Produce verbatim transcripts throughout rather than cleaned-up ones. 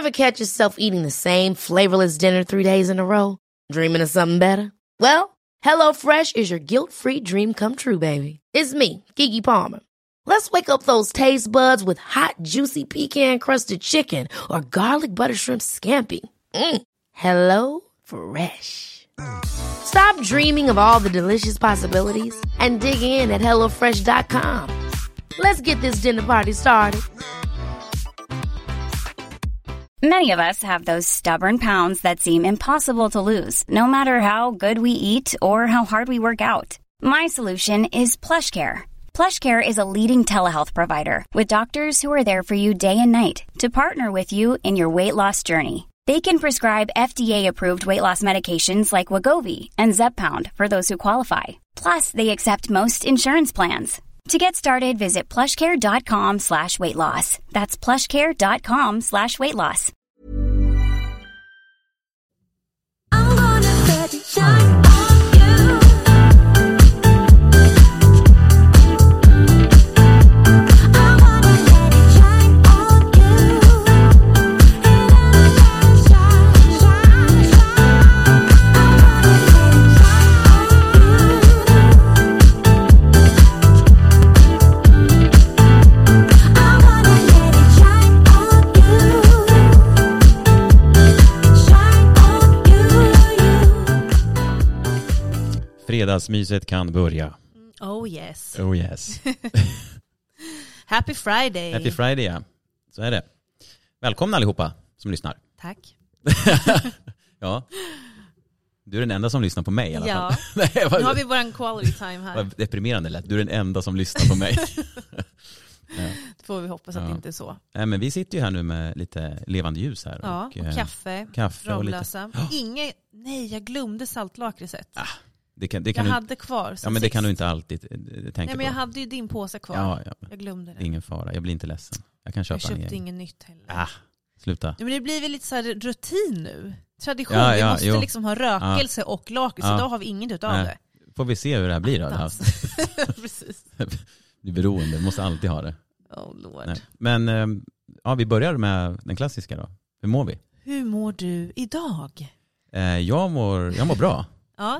Ever catch yourself eating the same flavorless dinner three days in a row? Dreaming of something better? Well, HelloFresh is your guilt-free dream come true, baby. It's me, Keke Palmer. Let's wake up those taste buds with hot, juicy pecan-crusted chicken or garlic butter shrimp scampi. Mm. Hello Fresh. Stop dreaming of all the delicious possibilities and dig in at hello fresh dot com. Let's get this dinner party started. Many of us have those stubborn pounds that seem impossible to lose, no matter how good we eat or how hard we work out. My solution is PlushCare. PlushCare is a leading telehealth provider with doctors who are there for you day and night to partner with you in your weight loss journey. They can prescribe F D A-approved weight loss medications like Wegovy and Zepbound for those who qualify. Plus, they accept most insurance plans. To get started, visit plushcare.com slash weight loss. That's plushcare.com slash weight loss. I'm gonna let it shine on you. I wanna let it shine on you. And shine, shine, shine. I wanna let it shine on you. Fredagsmyset kan börja. Oh yes. Oh yes. Happy Friday. Happy Friday, ja. Så är det. Välkomna allihopa som lyssnar. Tack. Ja. Du är den enda som lyssnar på mig i alla ja. fall. Nej, nu har vi våran quality time här. Vad deprimerande lätt. Du är den enda som lyssnar på mig. Ja. Det får vi hoppas att ja. det inte är så. Nej, men vi sitter ju här nu med lite levande ljus här. Ja, och, och eh, kaffe, kaffe Ramlösa. och lite... Inge, nej, jag glömde saltlakritset. Ah, det kan, det kan jag du... hade kvar. Ja, men det sist. kan du inte alltid eh, tänka på. Nej, men jag hade ju din påse kvar. Ja, ja. Jag glömde det. Ingen fara, jag blir inte ledsen. Jag kan köpa jag en köpte egen. ingen nytt heller. Ah, sluta. Ja, men det blir väl lite så här rutin nu. Tradition, Ja, vi ja, måste jo. liksom ha rökelse ja. och lakrits. Ja. Idag har vi inget utav Nej. det. Får vi se hur det här blir då? Precis. Vi är beroende, vi måste alltid ha det. Oh lord. Nej. Men eh, ja, vi börjar med den klassiska då. Hur mår vi? Hur mår du idag? Eh, jag, mår, jag mår bra. Ja.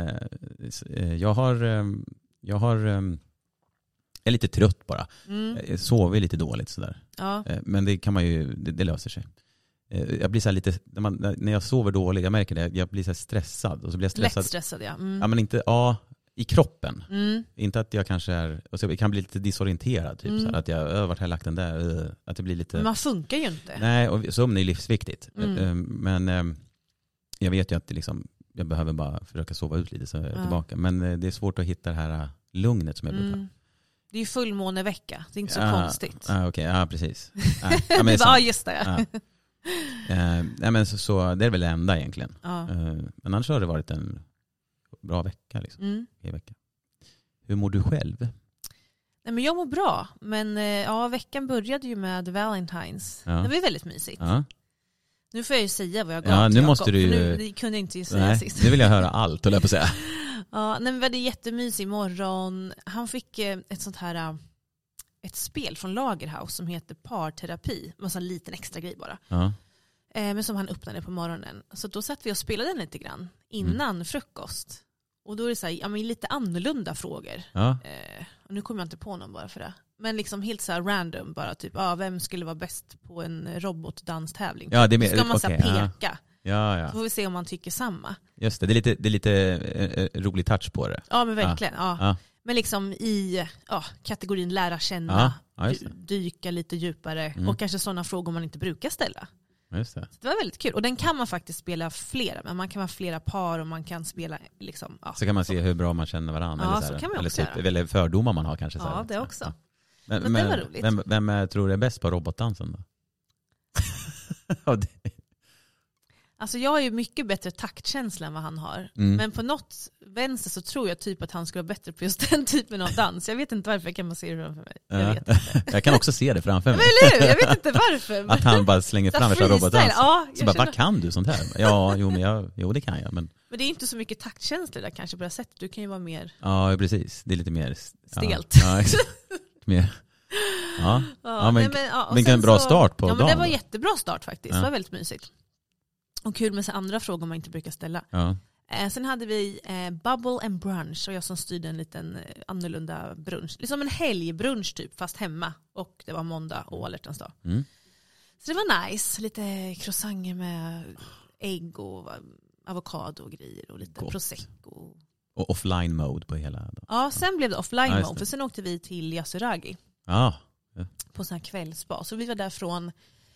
Eh, jag har, eh, jag har eh, jag är lite trött bara. Mm. Jag sover lite dåligt sådär. Ja. Eh, men det kan man ju, det, det löser sig. Eh, jag blir så här lite, när, man, när jag sover dåligt, jag märker det, jag blir så här stressad. Och så blir jag stressad. Lätt stressad, ja. Mm. Ja, men inte, ja, i kroppen. Mm. Inte att jag kanske är, och så jag kan bli lite disorienterad. Typ, Mm. så här, att jag, ö, vart har jag lagt den där? Ö, att det blir lite... Men man funkar ju inte. Nej, och sömn är livsviktigt. Mm. Eh, Men eh, jag vet ju att det liksom, jag behöver bara försöka sova ut lite så är jag Ja. tillbaka. Men eh, det är svårt att hitta det här eh, lugnet som jag brukar. Mm. Det är ju fullmånevecka. Det är inte så Ja, konstigt. Ja, okej, ja precis. Ja, ja, men det är Ja, sant. just det. Ja. Eh, nej, men så, så det är väl det enda egentligen. Ja. Eh, men annars har det varit en bra vecka. Liksom, Mm. i vecka. Hur mår du själv? Nej, men jag mår bra. Men eh, ja, veckan började ju med Valentine's. Ja. Det var ju väldigt mysigt. Ja. Nu får jag ju säga vad jag gav Ja, till nu Jakob, måste du ju... för Nu, det kunde jag inte ju säga Nej, sist. nu vill jag höra allt, höll jag på att säga. Ja, nej, men det var jättemysig morgon. Han fick eh, ett sånt här eh, ett spel från Lagerhaus som heter Parterapi. Det var en sån liten extra grej bara. Ja. Eh, men som han öppnade på morgonen. Så då satt vi och spelade den lite grann innan Mm. frukost. Och då är det så här, ja, men lite annorlunda frågor. Ja. Eh, och nu kommer jag inte på någon bara för det. Men liksom helt så här random bara typ, ah, vem skulle vara bäst på en robotdanstävling? Ja, det är mer- Då ska man så här okej, ja. peka. Ja, Så ja. får vi se om man tycker samma. Just det, det är lite, det är lite eh, eh, rolig touch på det. Ja, men verkligen. Ja. Ja. Men liksom i ja, kategorin lära känna, Ja, ja, just dy- det. dyka lite djupare Mm. och kanske sådana frågor man inte brukar ställa. Just det. Så det var väldigt kul. Och den kan man faktiskt spela flera, men man kan vara flera par och man kan spela liksom, ja. Så kan man se hur bra man känner varandra. Ja, eller så, så här. kan man eller, också typ, göra. eller fördomar man har kanske. Så Ja, här. det också. Ja. Men, Men det men var roligt. Vem, vem är, tror du är bäst på robotdansen då? Ja, det- Alltså jag har ju mycket bättre taktkänsla än vad han har. Mm. Men på något vänster så tror jag typ att han skulle vara bättre på just den typen av dans. Jag vet inte varför, kan man se det framför mig. Jag Ja. vet inte. Jag kan också se det framför mig. Men eller hur? Jag vet inte varför. Att han bara slänger fram värsta freestyle, robotdans. ja, Så jag bara, känner- vad kan du sånt här? Ja, jo, men jag, jo det kan jag. Men, Men det är inte så mycket taktkänsla där kanske på det här sättet. Du kan ju vara mer ja, precis. Det är lite mer... stelt. Ja, ja, exakt. mer. Ja, ja, men, nej, men, ja, vilken bra så, start på ja, dagen. men det var jättebra start faktiskt. Ja. Det var väldigt mysigt. Och kul med så andra frågor man inte brukar ställa. Ja. Eh, sen hade vi eh, Bubble and Brunch och jag som styrde en liten eh, annorlunda brunch. Liksom en helgbrunch typ, fast hemma. Och det var måndag och alla hjärtans dag. Mm. Så det var nice. Lite croissanter med ägg och avokado och grejer och lite Gott. prosecco. Och offline mode på hela dagen. Ja, sen blev det offline Ja, mode. För sen åkte vi till Yasuragi. Ja. På sån här kvällsbad. Så vi var där från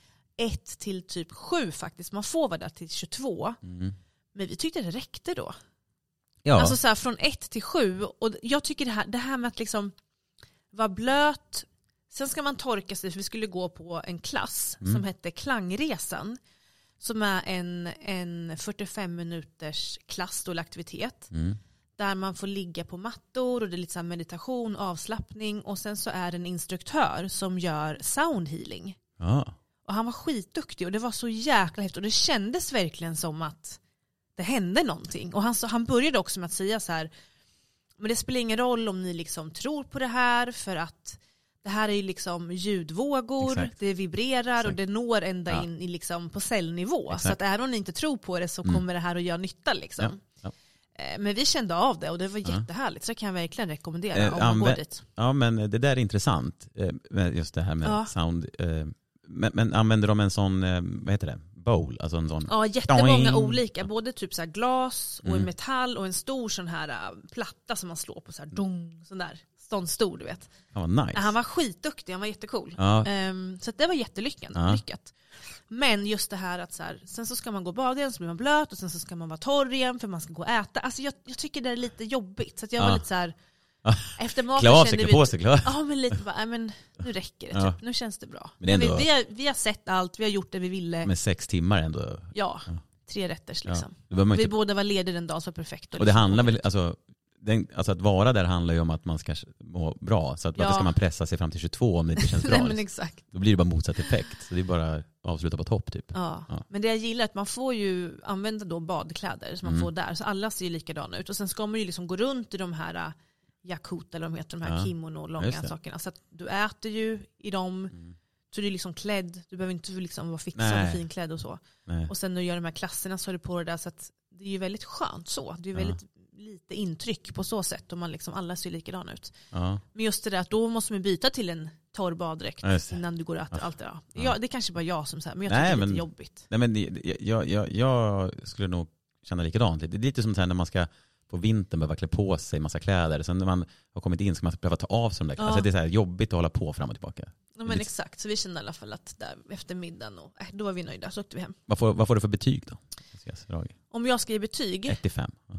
ett till typ sju faktiskt. Man får vara där till tjugotvå. Mm. Men vi tyckte det räckte då. Ja. Alltså så här, från ett till sju. Och jag tycker det här, det här med att liksom vara blöt. Sen ska man torka sig. För vi skulle gå på en klass Mm. som hette Klangresan. Som är en, en fyrtiofem minuters klass eller aktivitet. Mm. Där man får ligga på mattor och det är lite så här meditation, avslappning. Och sen så är det en instruktör som gör sound healing. Ja. Och han var skitduktig och det var så jäkla häftigt. Och det kändes verkligen som att det hände någonting. Och han, så, han började också med att säga så här, men det spelar ingen roll om ni liksom tror på det här, för att det här är ju liksom ljudvågor, Exakt. det vibrerar Exakt. och det når ända Ja. in i liksom på cellnivå. Exakt. Så att även om ni inte tror på det så Mm. kommer det här att göra nytta liksom. Ja. Ja. Eh, Men vi kände av det och det var Ja. jättehärligt. Så det kan jag verkligen rekommendera Eh, om man anvä- går dit. Ja, men det där är intressant. eh, med Just det här med Ja. sound. eh, Men, men använder de en sån, eh, vad heter det? Bowl? Alltså en sån. Ja, jättemånga Doing. olika. Både typ så här glas och Mm. en metall och en stor sån här äh, platta som man slår på så här dong, sån där. Sån stor, du vet. Ja, vad nice. Ja, han var skitduktig, han var jättecool. Ja. Ehm, så att det var jättelyckat. Ja. Lyckat. Men just det här att så här, sen så ska man gå och bada igen, så blir man blöt och sen så ska man vara torr igen för man ska gå och äta. Alltså jag, jag tycker det är lite jobbigt. Så att jag Ja. var lite så här, Ja. efter maten Klä av sig, kände klä vi... på sig, klä. Ja, men lite bara, nej, men nu räcker det. Ja. Typ. Nu känns det bra. Men det är Men ändå- vi, vi, har, vi har sett allt, vi har gjort det vi ville. Med sex timmar ändå. Ja, Ja. tre rätters Ja. liksom. Då behöver man Vi inte- båda var lediga den dagen, så var perfekt. Och det liksom handlar åka väl, ut. alltså, den, alltså att vara där handlar ju om att man ska må bra. Så att varför Ja. ska man pressa sig fram till tjugotvå om det inte känns bra? Nej, men liksom? exakt. Då blir det bara motsatt effekt. Så det är bara att avsluta på topp typ. Ja. Ja. Men det jag gillar är att man får ju använda då badkläder som man Mm. får där. Så alla ser ju likadana ut. Och sen ska man ju liksom gå runt i de här äh, yakut eller de heter, de här Ja. kimono, långa Just det. sakerna. Så att du äter ju i dem. Mm. Så du är liksom klädd. Du behöver inte liksom vara fixad Nej. och finklädd och så. Nej. Och sen när du gör de här klasserna så har du på det där. Så att det är ju väldigt skönt så. Det är ju Ja. väldigt lite intryck på så sätt. Och man liksom, alla ser likadana ut. Ja. Men just det där att då måste man byta till en torr baddräkt Ja, just det. innan du går och äter allt det där. Ja. Ja, det är kanske bara jag som säger, men jag tycker Nej, det är men- lite jobbigt. Nej, men det- jag, jag, jag skulle nog känna likadant. Det är lite som så här när man ska på vintern behöva klä på sig massa kläder. Sen när man har kommit in ska man behöva ta av sig de där kläderna. Ja. Alltså det är så här jobbigt att hålla på fram och tillbaka. Ja, men exakt, så vi kände i alla fall att där efter middagen, och, äh, då var vi nöjda, så åkte vi hem. Vad får, vad får du för betyg då? Yes, Rage. Om jag ska ge betyg, ett till fem. Ja.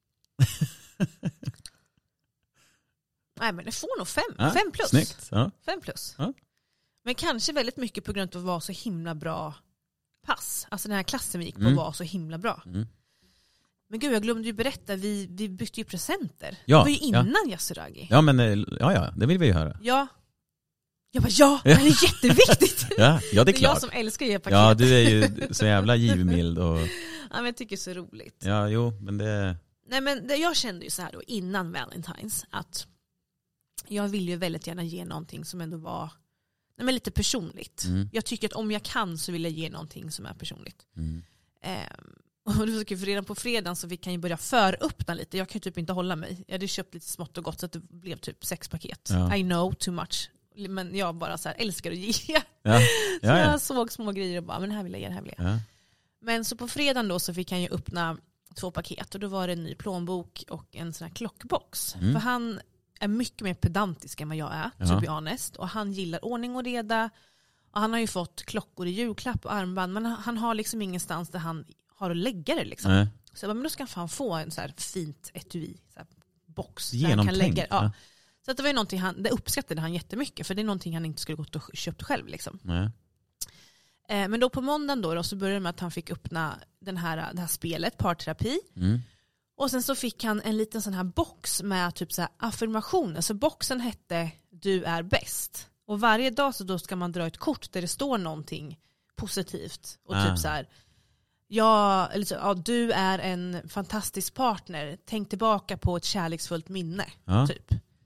nej men det får nog fem, Ja, fem plus. Snyggt. Ja. Fem plus. Ja. Men kanske väldigt mycket på grund av att det var så himla bra pass. Alltså den här klassen vi gick på Mm. var så himla bra. Mm. Men gud, jag glömde ju berätta, vi, vi bytte ju presenter. Ja, det var ju ja. innan Yasuragi. ja, men eh, ja, ja, det vill vi ju höra. Ja. Jag bara, ja, det är jätteviktigt. Ja, ja det är Det är jag klart. som älskar att ge paket. Ja, du är ju så jävla givmild och Ja, men jag tycker det är så roligt. ja, jo, men det Nej, men det, jag kände ju så här då innan Valentine's att jag vill ju väldigt gärna ge någonting som ändå var nej, men lite personligt. mm, Jag tycker att om jag kan så vill jag ge någonting som är personligt. mm. Ehm, och det var så kul, för redan på fredagen så vi kan ju börja föröppna lite. Jag kan ju typ inte hålla mig. Jag hade köpt lite smått och gott så att det blev typ sex paket. Ja. I know too much. Men jag bara så här älskar att ge. Ja, Så ja, ja. jag såg små grejer och bara, men det här vill jag ge, det här vill jag ge. ja. Men så på fredagen då så fick han ju öppna två paket och då var det en ny plånbok och en sån här klockbox. Mm. För han är mycket mer pedantisk än vad jag är, Ja. to be honest. Och han gillar ordning och reda. Och han har ju fått klockor i julklapp och armband, men han har liksom ingenstans där han har att lägga det liksom. Nej. Så jag bara, men då ska han fan få en så här fint etui, så här box. Där han kan Genomtänkt. lägga, ja. Ja. Så att det var ju någonting han, det uppskattade han jättemycket, för det är någonting han inte skulle gått och köpt själv liksom. Nej. Eh, men då på måndagen då, då så började det med att han fick öppna den här, det här spelet, parterapi. Mm. Och sen så fick han en liten sån här box med typ så här affirmationer. Så boxen hette du är bäst. Och varje dag så då ska man dra ett kort där det står någonting positivt. Och Ah. typ så här, ja, eller så, ja, du är en fantastisk partner. Tänk tillbaka på ett kärleksfullt minne. Ja. Typ.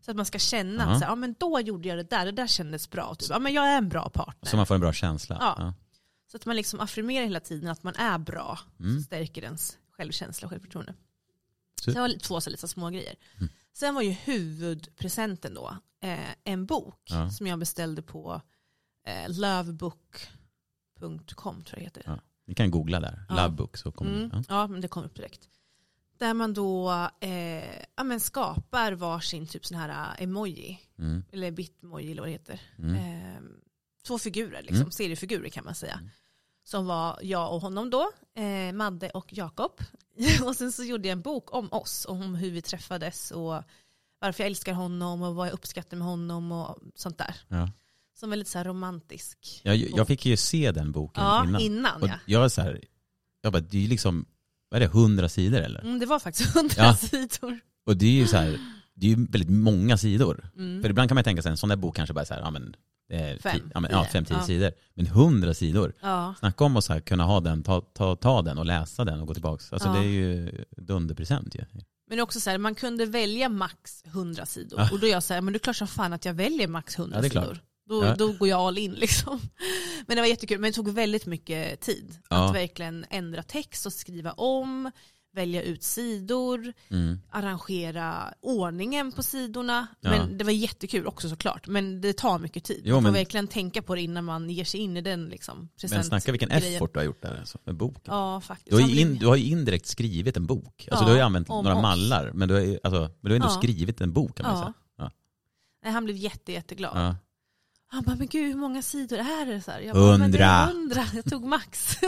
Så att man ska känna uh-huh. att så, ja, men då gjorde jag det där, det där kändes bra. Typ. Ja, men jag är en bra partner. Så man får en bra känsla. Ja. Ja. Så att man liksom affirmerar hela tiden att man är bra. Mm. Så stärker ens självkänsla och självförtroende. Super. Så det var två så lite små grejer. Mm. Sen var ju huvudpresenten då eh, en bok Ja. som jag beställde på eh, lovebook punkt com tror jag heter. Ja. Ni kan googla där. Ja. Lovebook så kommer Mm. ja. Ja, men det kom upp direkt. Där man då eh, ja, men skapar varsin typ sån här emoji. Mm. Eller bitmoji eller vad det heter. Mm. Eh, två figurer, liksom, Mm. seriefigurer kan man säga. Mm. Som var jag och honom då, eh, Madde och Jakob. Och sen så gjorde jag en bok om oss, om hur vi träffades och varför jag älskar honom och vad jag uppskattar med honom och sånt där. Ja. Som är lite så här romantisk. Jag, jag fick ju se den boken Ja, innan. innan Och ja. jag är så här, jag bara, det är ju liksom, vad är det, hundra sidor eller? Mm, det var faktiskt hundra Ja. sidor. Och det är ju så här, det är ju väldigt många sidor. Mm. För ibland kan man tänka sig en sån där bok kanske bara så här, ja men, det är Fem, tio, ja, men, ja, tio. fem, tio Ja. sidor. Men hundra sidor. Ja. Snacka om att så här, kunna ha den, ta, ta, ta den och läsa den och gå tillbaka. Alltså Ja. det är ju dunderpresent ju. Men också så här, man kunde välja max hundra sidor. Ja. Och då är jag så här, men det är klart som fan att jag väljer max hundra Ja, det är klart. sidor. Då, Ja. då går jag all in liksom. Men det var jättekul, men det tog väldigt mycket tid. Ja. Att verkligen ändra text och skriva om, välja ut sidor, Mm. arrangera ordningen på sidorna. Ja. Men det var jättekul också såklart. Men det tar mycket tid. Jo, man får men- verkligen tänka på det innan man ger sig in i den liksom, Men snacka vilken presentgrejen. effort du har gjort där alltså, med boken. Ja, faktiskt. Du har, Han ju blev- in, du har ju indirekt skrivit en bok. Alltså Ja, du har ju använt om några oss. mallar. Men du har, ju- alltså, men du har ändå Ja. skrivit en bok kan man Ja. säga. Ja. Nej, han blev jätte, jätteglad. Ja. Han bara, men gud hur många sidor är det? Så här, jag bara, men det Hundra. är hundra. Jag tog max.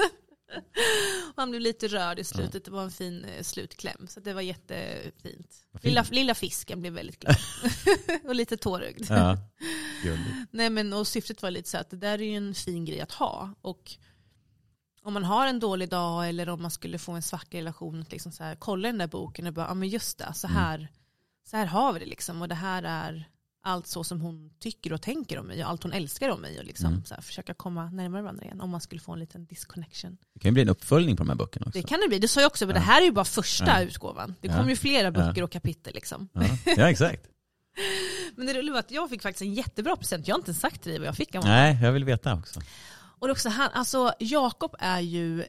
Och han blev lite rörd i slutet. Det var en fin eh, slutkläm. Så det var jättefint. Vad fint. Lilla, lilla fisken blev väldigt glad. Och lite tårögd. Ja. Gulligt. Nej, men, och syftet var lite så att det där är ju en fin grej att ha. Och om man har en dålig dag eller om man skulle få en svacka relation, liksom så här, kolla den där boken och bara, ja men just det, så här, mm. så här har vi det liksom. Och det här är allt så som hon tycker och tänker om mig och allt hon älskar om mig och liksom Mm. så här, försöka komma närmare varandra igen om man skulle få en liten disconnection. Det kan ju bli en uppföljning på de här böckerna också. Det kan det bli, det sa jag också, men Ja. det här är ju bara första Ja. utgåvan. Det Ja. kommer ju flera böcker Ja. och kapitel liksom. Ja, ja exakt. Men det roliga var att jag fick faktiskt en jättebra present. Jag har inte sagt till dig vad jag fick av honom. Nej, jag vill veta också. Och det är också han, alltså Jakob är ju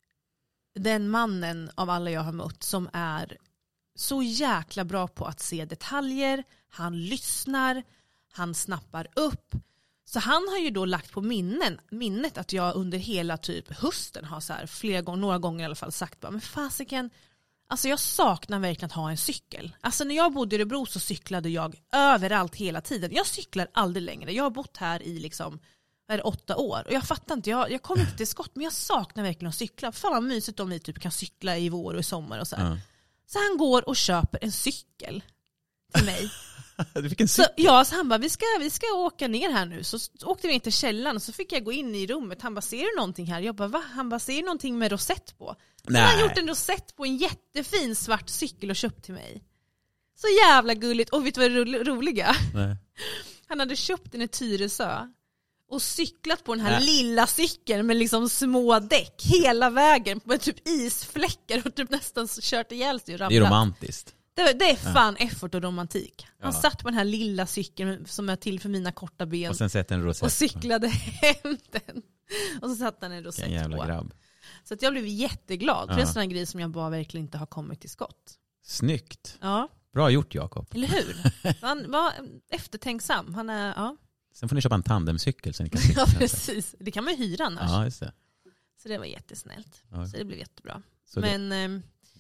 den mannen av alla jag har mött som är så jäkla bra på att se detaljer. Han lyssnar, han snappar upp. Så han har ju då lagt på minnen, minnet att jag under hela typ hösten har så här flera gånger, några gånger i alla fall sagt bara, men fasiken, alltså jag saknar verkligen att ha en cykel. Alltså när jag bodde i Örebro så cyklade jag överallt hela tiden. Jag cyklar aldrig längre. Jag har bott här i liksom är åtta år. Och jag fattar inte, jag, jag kommer inte till skott, men jag saknar verkligen att cykla. Fan vad mysigt om vi typ kan cykla i vår och i sommar och så här. Ja. Så han går och köper en cykel till mig. Du fick en Så, cykel. ja, så han bara, vi ska, vi ska åka ner här nu. Så åkte vi in till källaren och så fick jag gå in i rummet. Han bara, ser du någonting här? Jag bara, va? Han bara, ser du någonting med rosett på? Så Nej. han har gjort en rosett på en jättefin svart cykel och köpt till mig. Så jävla gulligt. Och vet du vad det ro- roliga? Nej. Han hade köpt den i Tyresö och cyklat på den här Nej. lilla cykeln med liksom små däck hela vägen med typ isfläckar och typ nästan kört ihjäl sig och Det är ramlat. romantiskt. Det, det är fan effort och romantik. Han Ja. satt på den här lilla cykeln som är till för mina korta ben Och och, sen sätter en rosett. cyklade hem den. Och så satt han en Vilken rosett jävla på. grabb. Så att jag blev jätteglad. För Ja. det är en sån här grej som jag bara verkligen inte har kommit till skott. Snyggt. Ja, Bra gjort Jakob. eller hur? Han var eftertänksam. Han är, ja. Sen får ni köpa en tandemcykel så ni kan Ja, cykla. precis. Det kan man ju hyra annars. Ja, just det. Så det var jättesnällt. Ja. Så det blev jättebra. Så det- Men eh,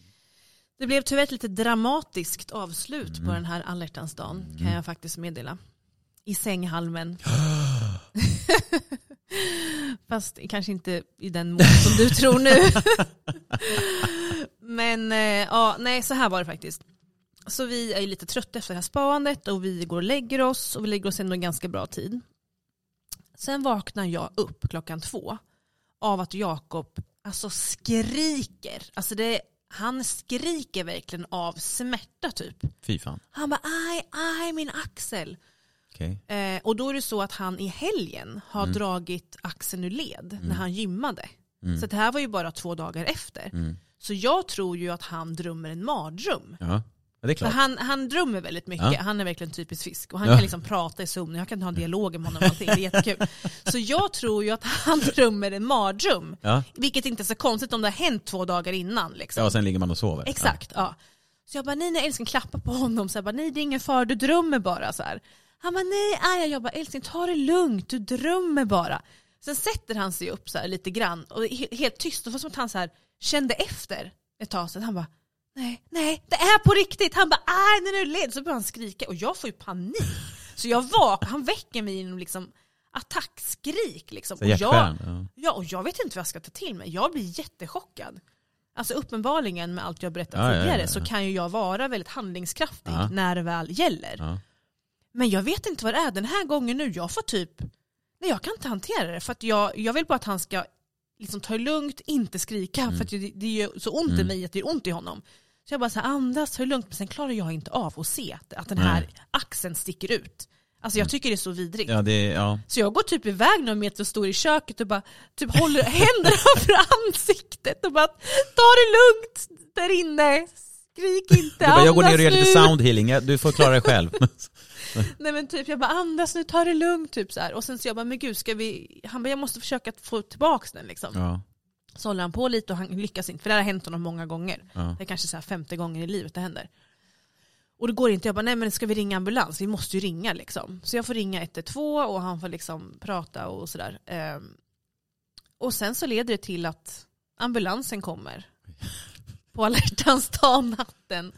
det blev tyvärr ett lite dramatiskt avslut Mm. på den här alla hjärtans dagen, kan jag faktiskt meddela. I sänghalmen. Fast kanske inte i den mån som du tror nu. Men eh, ja, nej, så här var det faktiskt. Så vi är lite trötta efter det här spaandet och vi går och lägger oss och vi lägger oss ändå en ganska bra tid. Sen vaknar jag upp klockan två av att Jakob alltså skriker. Alltså det, han skriker verkligen av smärta typ. Fy fan. Han bara, aj, aj, min axel. Okej. Eh, och då är det så att han i helgen har Mm. dragit axeln ur led när han gymmade. Mm. Så det här var ju bara två dagar efter. Mm. Så jag tror ju att han drömmer en mardröm. Ja. Ja, det är klart. Han, han drömmer väldigt mycket. Ja. Han är verkligen typisk fisk. Och han ja. kan liksom prata i sömn. Jag kan ha en dialog med honom. Och allting. Det är jättekul. Så jag tror ju att han drömmer en mardröm. Ja. Vilket inte är så konstigt om det har hänt två dagar innan. Liksom. Ja, och sen ligger man och sover. Exakt, ja. ja. Så jag bara, nej, nej, älskling, klappa på honom. Så jag bara, nej, det är ingen fara, du drömmer bara. Så här. Han bara, nej, aj, jag bara, älskling, ta det lugnt, du drömmer bara. Sen sätter han sig upp så här lite grann. Och helt tyst. Och så som att han så här kände efter ett tag sedan. Han bara, nej, nej, det är på riktigt. Han bara, aj, när du led. Så börjar han skrika. Och jag får ju panik. Så jag var, han väcker mig genom liksom attackskrik. Liksom. Och jag, ja. ja, och jag vet inte vad jag ska ta till mig. Jag blir jättechockad. Alltså uppenbarligen med allt jag berättat ja, tidigare ja, ja, ja. så kan ju jag vara väldigt handlingskraftig ja. när det väl gäller. Ja. Men jag vet inte vad det är den här gången nu. Jag får typ, nej, jag kan inte hantera det. För att jag, jag vill bara att han ska liksom ta det lugnt, inte skrika. Mm. För att det, det gör så ont mm. i mig att det gör ont i honom. Så jag bara så här, andas, ta det lugnt. Men sen klarar jag inte av att se att, att den här mm. axeln sticker ut. Alltså jag tycker det är så vidrigt. Ja, det, ja. Så jag går typ iväg några meter och står i köket och bara typ håller händerna för ansiktet och bara, ta det lugnt där inne. Skrik inte, bara, jag går ner och gör nu. lite sound healing. Du får klara dig själv. Nej men typ jag bara, andas nu, ta det lugnt typ så här. Och sen så jag bara, men gud, ska vi, han bara, jag måste försöka få tillbaka den liksom. Ja. Så håller han på lite och han lyckas inte, för det har hänt honom många gånger. Ja. Det är kanske så här femte gånger i livet det händer. Och det går inte, jag bara, nej men ska vi ringa ambulans? Vi måste ju ringa liksom. Så jag får ringa ett ett två och han får liksom prata och sådär. Um, och sen så leder det till att ambulansen kommer på alla hjärtans dag natten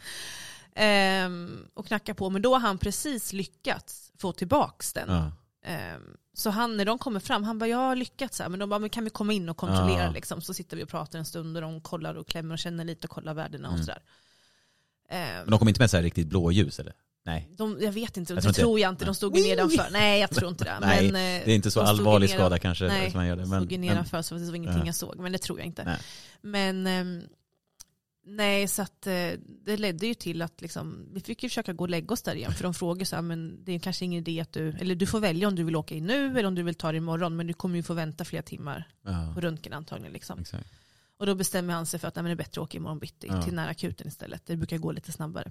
um, och knackar på. Men då har han precis lyckats få tillbaks den. Ja. Um, så han, när de kommer fram, han bara, jag har lyckats här. Men de bara, men kan vi komma in och kontrollera ja. liksom? Så sitter vi och pratar en stund och de kollar och klämmer och känner lite och kollar värdena mm. och sådär. Men de kom inte med så här riktigt blåljus eller? Nej. De, jag vet inte, jag det tror, tror inte. jag inte. De stod ju nedanför. Nej, jag tror inte det. Nej, men, det är inte så allvarlig skada nedan, kanske. Nej, som man gör det. Men, stod ju nedanför så det var ingenting ja. jag såg. Men det tror jag inte. Nej. Men um, nej, så att det ledde ju till att liksom, vi fick ju försöka gå och lägga oss där igen. För de frågar så här, men det är kanske ingen idé att du, eller du får välja om du vill åka in nu eller om du vill ta det imorgon. Men du kommer ju få vänta flera timmar ja. på röntgen antagligen. Liksom. Exakt. Och då bestämmer han sig för att nej, men det är bättre att åka imorgon bitti ja. till nära akuten istället. Det brukar gå lite snabbare.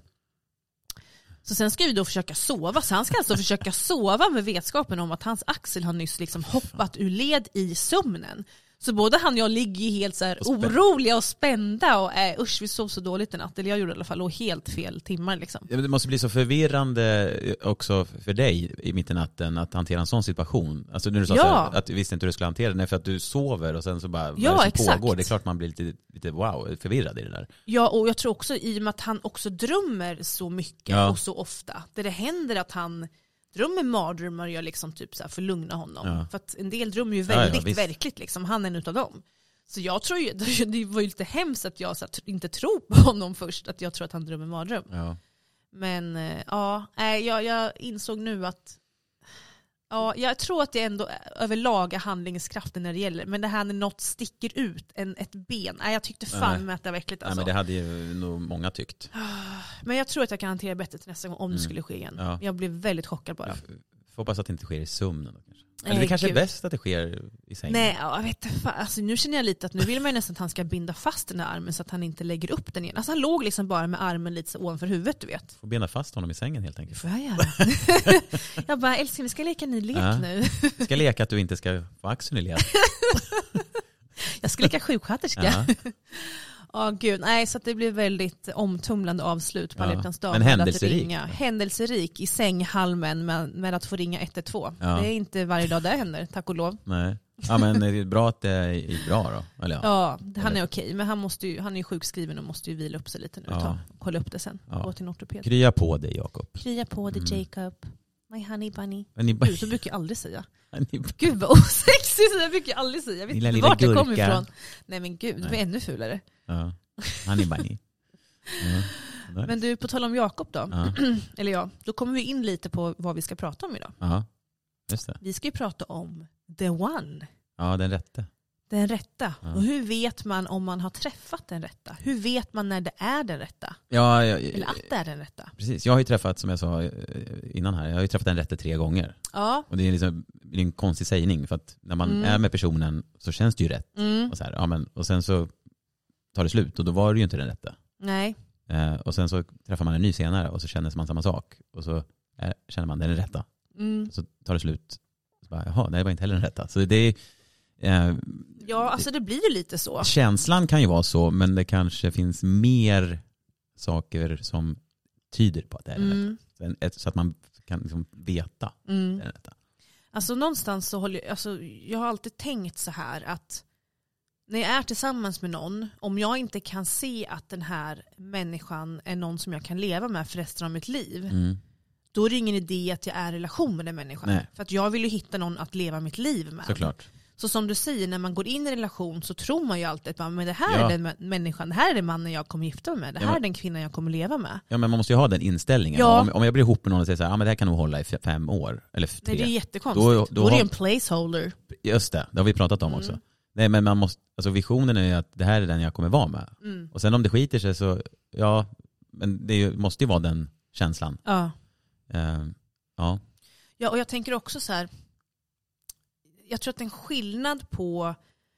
Så sen ska vi då försöka sova. Så han ska alltså försöka sova med vetskapen om att hans axel har nyss liksom hoppat ur led i sömnen. Så både han och jag ligger ju helt så här oroliga och spända och äh, usch, vi sov så dåligt en natt. Eller jag gjorde i alla fall, och helt fel timmar liksom. Ja, det måste bli så förvirrande också för dig i mitt i natten att hantera en sån situation. Alltså när du sa ja. så här, att du visste inte hur du skulle hantera det, för att du sover och sen så bara ja, vad är det som exakt. pågår. Det är klart man blir lite, lite wow, förvirrad i det där. Ja, och jag tror också i och med att han också drömmer så mycket ja. och så ofta. Där det händer att han drömmer mardrömmar och jag liksom typ så här för lugna honom. Ja. För att en del drömmer ju väldigt ja, ja, verkligt liksom. Han är en utav dem. Så jag tror ju, det var ju lite hemskt att jag så att inte tror på honom först. Att jag tror att han drömmer mardröm. Ja. Men ja, jag, jag insåg nu att ja, jag tror att det ändå överlag är handlingskraften när det gäller. Men det här när något sticker ut, en, ett ben. Nej, jag tyckte fan Nej. med att det var äckligt. Nej, Alltså. men det hade ju nog många tyckt. Men jag tror att jag kan hantera bättre till nästa gång om mm. det skulle ske igen. Ja. Jag blev väldigt chockad bara. Jag hoppas att det inte sker i sömnen. Kanske. Nej, Eller det kanske gud. är bäst att det sker i sängen. Nej, jag vet inte. Alltså, nu känner jag lite att nu vill man ju nästan att han ska binda fast den här armen så att han inte lägger upp den igen. Alltså han låg liksom bara med armen lite så ovanför huvudet, du vet. Får binda fast honom i sängen helt enkelt. Får jag göra? Jag bara, älskling, vi ska leka ny lek ja. nu. Jag ska leka att du inte ska få axeln i led. Jag ska leka sjuksköterska. Ja. Ja, gud. Nej, så att det blev väldigt omtumlande avslut på ja. alla hjärtans dag. Men händelserik. Ringa, händelserik i sänghalmen med, med att få ringa ett ett två. Ja. Det är inte varje dag det händer, tack och lov. Nej. Ja, men det är bra att det är bra då. Eller, ja, ja han är okej. Men han, måste ju, han är ju sjukskriven och måste ju vila upp sig lite nu. Ja. Och ta, kolla upp det sen. Ja. Gå till en ortoped. Krya på dig, Jakob. Krya på dig, Mm. Jacob. My honey bunny. Honey Gud, så brukar jag aldrig säga. Honey... Gud vad osexigt, så jag brukar jag aldrig säga. Jag vet Lilla, inte lilla vart det kommer gurka. ifrån. Nej men gud, det var ännu fulare. Ja. Honey bunny. Ja. Men du, på tal om Jakob då. Ja. Eller ja, då kommer vi in lite på vad vi ska prata om idag. Ja, just det. Vi ska ju prata om the one. Ja, den rätte. Den rätta. Ja. Och hur vet man om man har träffat den rätta? Hur vet man när det är den rätta? Ja, jag, Eller att det är den rätta? Precis. Jag har ju träffat, som jag sa innan här, jag har ju träffat den rätte tre gånger. Ja. Och det är, liksom, det är en konstig sägning, för att när man Mm. är med personen så känns det ju rätt. Mm. Och, så här, ja, men, och sen så tar det slut och då var det ju inte den rätta. Nej. Eh, och sen så träffar man en ny senare och så känner man samma sak. Och så är, känner man den är rätta. Mm. Så tar det slut. Så bara, jaha, det var inte heller den rätta. Så det är... Eh, Ja, alltså det blir ju lite så. Känslan kan ju vara så, men det kanske finns mer saker som tyder på att det är den Mm. rätta. Så att man kan liksom veta Mm. det är den rätta. Alltså någonstans så håller jag, alltså, jag har alltid tänkt så här att när jag är tillsammans med någon, om jag inte kan se att den här människan är någon som jag kan leva med för resten av mitt liv, Mm. då är det ingen idé att jag är i relation med den människan. Nej. För att jag vill ju hitta någon att leva mitt liv med. Såklart. Så som du säger, när man går in i en relation så tror man ju alltid att man, men det här Ja. är den mä- människan, det här är den mannen jag kommer gifta mig med, det här Ja, men- är den kvinnan jag kommer leva med. Ja, men man måste ju ha den inställningen. Ja. Om, om jag blir ihop med någon och säger så här, ah, men det här kan nog hålla i f- fem år. Eller f- tre. Nej, det är jättekonstigt. Då- Då, då är det har- en placeholder. Just det, det har vi pratat om Mm. också. Nej, men man måste, alltså visionen är ju att det här är den jag kommer vara med. Mm. Och sen om det skiter sig så, ja, men det är ju, måste ju vara den känslan. Ja. Eh, ja. Ja, och jag tänker också så här, jag tror att det är en skillnad på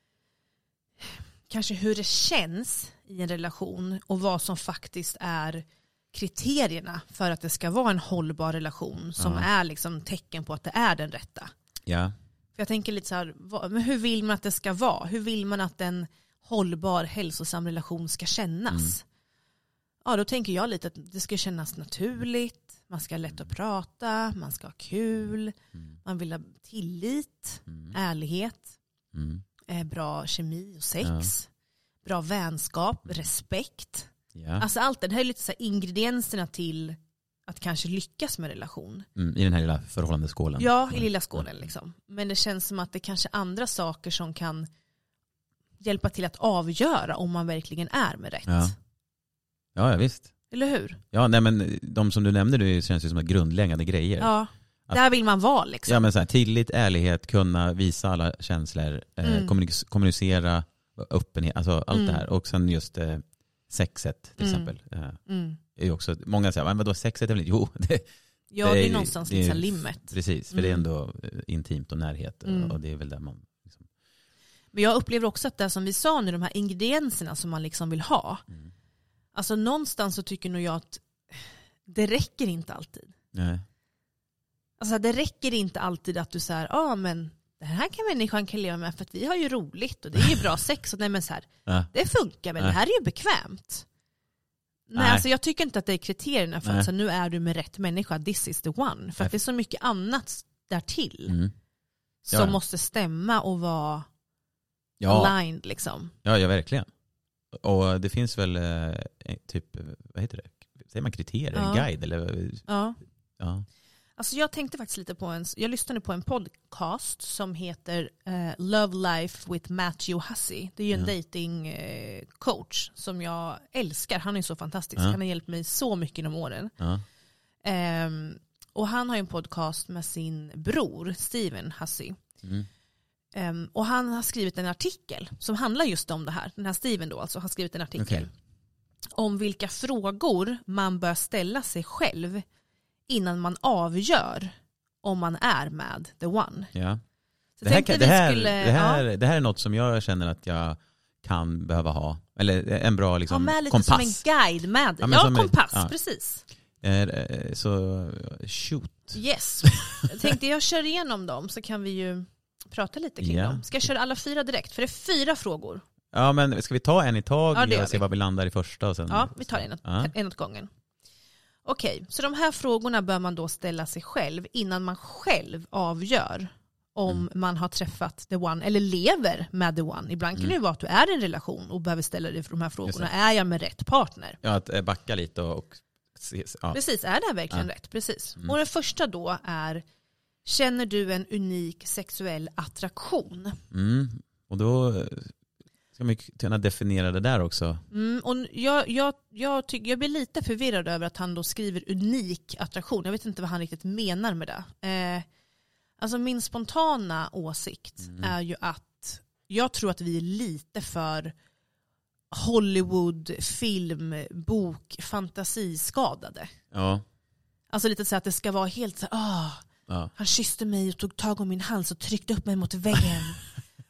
kanske hur det känns i en relation och vad som faktiskt är kriterierna för att det ska vara en hållbar relation som Ja. är liksom tecken på att det är den rätta. Ja. För jag tänker lite så här, vad, men hur vill man att det ska vara? Hur vill man att en hållbar, hälsosam relation ska kännas? Mm. Ja, då tänker jag lite att det ska kännas naturligt, man ska ha lätt att prata, man ska ha kul, Mm. man vill ha tillit, Mm. ärlighet, Mm. eh, bra kemi och sex, bra vänskap, respekt. Ja. Alltså allt det, det här är lite så här ingredienserna till att kanske lyckas med relation. Mm. I den här lilla förhållandeskålen. Ja, i lilla skålen liksom. Men det känns som att det kanske är andra saker som kan hjälpa till att avgöra om man verkligen är med rätt. Ja. Ja, ja, visst. Eller hur? Ja, nej, men de som du nämnde nu känns ju som grundläggande grejer. Ja, Att- där vill man vara liksom. Ja, men så här, tillit, ärlighet, kunna visa alla känslor, eh, Mm. kommunik- kommunicera, öppenhet, alltså allt Mm. det här. Och sen just eh, sexet till Mm. exempel. Eh, Mm. är ju också, många säger, men vadå sexet är väl inte, jo. Det, Ja, det är någonstans det är- lite så här limmet. Precis, för Mm. det är ändå eh, intimt och närhet. Mm. Och det är väl där man... Liksom, Men jag upplever också att det som vi sa nu, de här ingredienserna som man liksom vill ha. mm. Alltså någonstans så tycker nog jag att det räcker inte alltid. Nej. Alltså det räcker inte alltid att du säger, ja ah, men det här kan människan kan leva med för att vi har ju roligt och det är ju bra sex. Och nej, men så här, Ja. det funkar väl, Nej. det här är ju bekvämt. Nej, Nej. alltså jag tycker inte att det är kriterierna för Nej. att så här, nu är du med rätt människa, this is the one. För Nej. att det är så mycket annat därtill Mm. som Ja. måste stämma och vara Ja. aligned liksom. Ja, ja, verkligen. Och det finns väl eh, typ, vad heter det? Säger man kriterier? Ja. En guide? Eller, Ja. ja. Alltså jag tänkte faktiskt lite på en, jag lyssnade på en podcast som heter eh, Love Life with Matthew Hussey. Det är ju en Ja. dating eh, coach som jag älskar. Han är så fantastisk. Ja. Han har hjälpt mig så mycket genom åren. Ja. Ehm, och han har ju en podcast med sin bror Steven Hussey. Mm. Ehm, och han har skrivit en artikel som handlar just om det här. Den här Steven då alltså har skrivit en artikel Okej. om vilka frågor man bör ställa sig själv innan man avgör om man är med the one. Ja. Så Det här, tänkte kan- det, vi här, skulle- det, här, ja, det här är något som jag känner att jag kan behöva ha. Eller en bra ha liksom, med lite kompass. som en guide med dig. Ja, Ja, men som en- kompass, ja. precis. Eh, eh, Så shoot. Yes. Jag tänkte jag kör igenom dem så kan vi ju prata lite kring Ja. dem. Ska jag köra alla fyra direkt? För det är fyra frågor. Ja, men ska vi ta en i taget Ja, det gör och se vi. var vi landar i första? Och sen, Ja, vi tar en åt, Ja. en åt gången. Okej, så de här frågorna bör man då ställa sig själv innan man själv avgör om Mm. man har träffat the one eller lever med the one. Ibland kan Mm. det ju vara att du är i en relation och behöver ställa dig för de här frågorna. Just Är jag med rätt partner? Ja, att eh, backa lite och, och se, ja. Precis, är det här verkligen Ja. rätt? Precis. Mm. Och den första då är, känner du en unik sexuell attraktion? Mm. Och då eh, ska man ju kunna definiera det där också. Mm, och jag, jag, jag, tycker, jag blir lite förvirrad över att han då skriver unik attraktion. Jag vet inte vad han riktigt menar med det. Eh, alltså min spontana åsikt Mm. är ju att jag tror att vi är lite för Hollywood, film, bok, fantasiskadade. Ja. Alltså lite så att det ska vara helt så ah, Ja. han kysste mig och tog tag om min hals och tryckte upp mig mot väggen.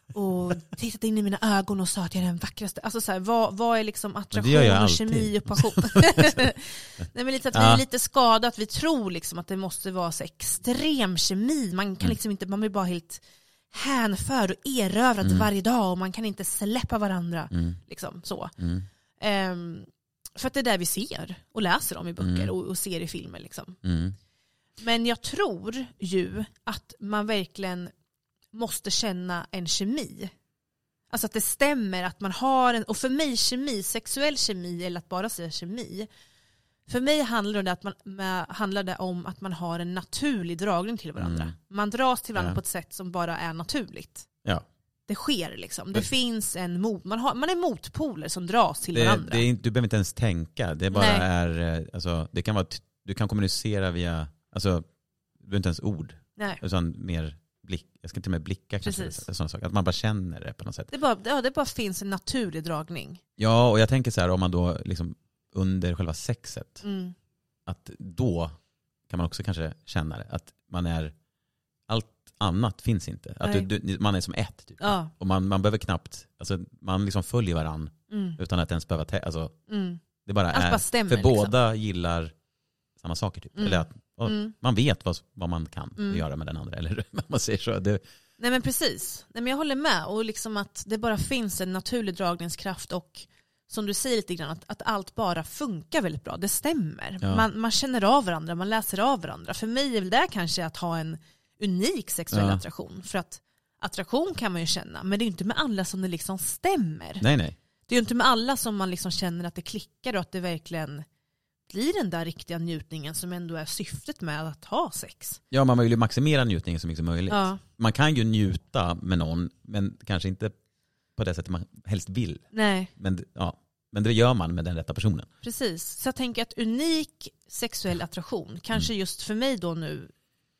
och tittade in i mina ögon och sa att jag är den vackraste. Alltså så här, vad, vad är liksom attraktion och alltid. Kemi och passion? Nej, men lite att vi Ja. är lite skadade, att vi tror liksom att det måste vara så extrem kemi. Man kan Mm. liksom inte, man blir bara helt hänförd och erövrad Mm. varje dag och man kan inte släppa varandra. Mm. Liksom så. Mm. Ehm, för att det är där vi ser och läser om i böcker Mm. och, och ser i filmer liksom. Mm. Men jag tror ju att man verkligen måste känna en kemi. Alltså att det stämmer att man har en, och för mig kemi, sexuell kemi eller att bara säga kemi. För mig handlar det, att man, med, handlar det om att man har en naturlig dragning till varandra. Mm. Man dras till varandra Ja. på ett sätt som bara är naturligt. Ja. Det sker liksom. Det Men- finns en mot, man, har, man är motpoler som dras till Det, varandra. det är, inte- du behöver inte ens tänka. Det bara Nej. är, eh, alltså, det kan vara, t- du kan kommunicera via, alltså, du behöver inte ens ord. Nej. Utan mer blick, jag ska inte med blicka kanske. Precis. Sådana saker. Att man bara känner det på något sätt. Det, bara, ja, det bara finns en naturlig dragning. Ja, och jag tänker så här, om man då liksom under själva sexet, Mm. att då kan man också kanske känna det. Att man är, allt annat finns inte. Att du, Nej. du, man är som ett. Typ. Ja. Och man, man behöver knappt, alltså man liksom följer varann Mm. utan att ens behöva, tä- alltså Mm. det bara Allt är, bara stämmer, för liksom. båda gillar samma saker typ. Mm. Eller att och Mm. man vet vad, vad man kan Mm. göra med den andra. Eller man säger så. Det, Nej men precis. Nej, men jag håller med. Och liksom att det bara finns en naturlig dragningskraft och som du säger lite grann, att, att allt bara funkar väldigt bra. Det stämmer. Ja. Man, man känner av varandra, man läser av varandra. För mig är väl det kanske att ha en unik sexuell Ja. attraktion. För att attraktion kan man ju känna, men det är ju inte med alla som det liksom stämmer. nej, nej. Det är ju inte med alla som man liksom känner att det klickar och att det verkligen blir den där riktiga njutningen som ändå är syftet med att ha sex. Ja, man vill ju maximera njutningen så mycket som möjligt. Ja. Man kan ju njuta med någon, men kanske inte på det sättet man helst vill. Nej. Men, ja, men det gör man med den rätta personen. Precis, så jag tänker att unik sexuell attraktion, kanske Mm. just för mig då nu,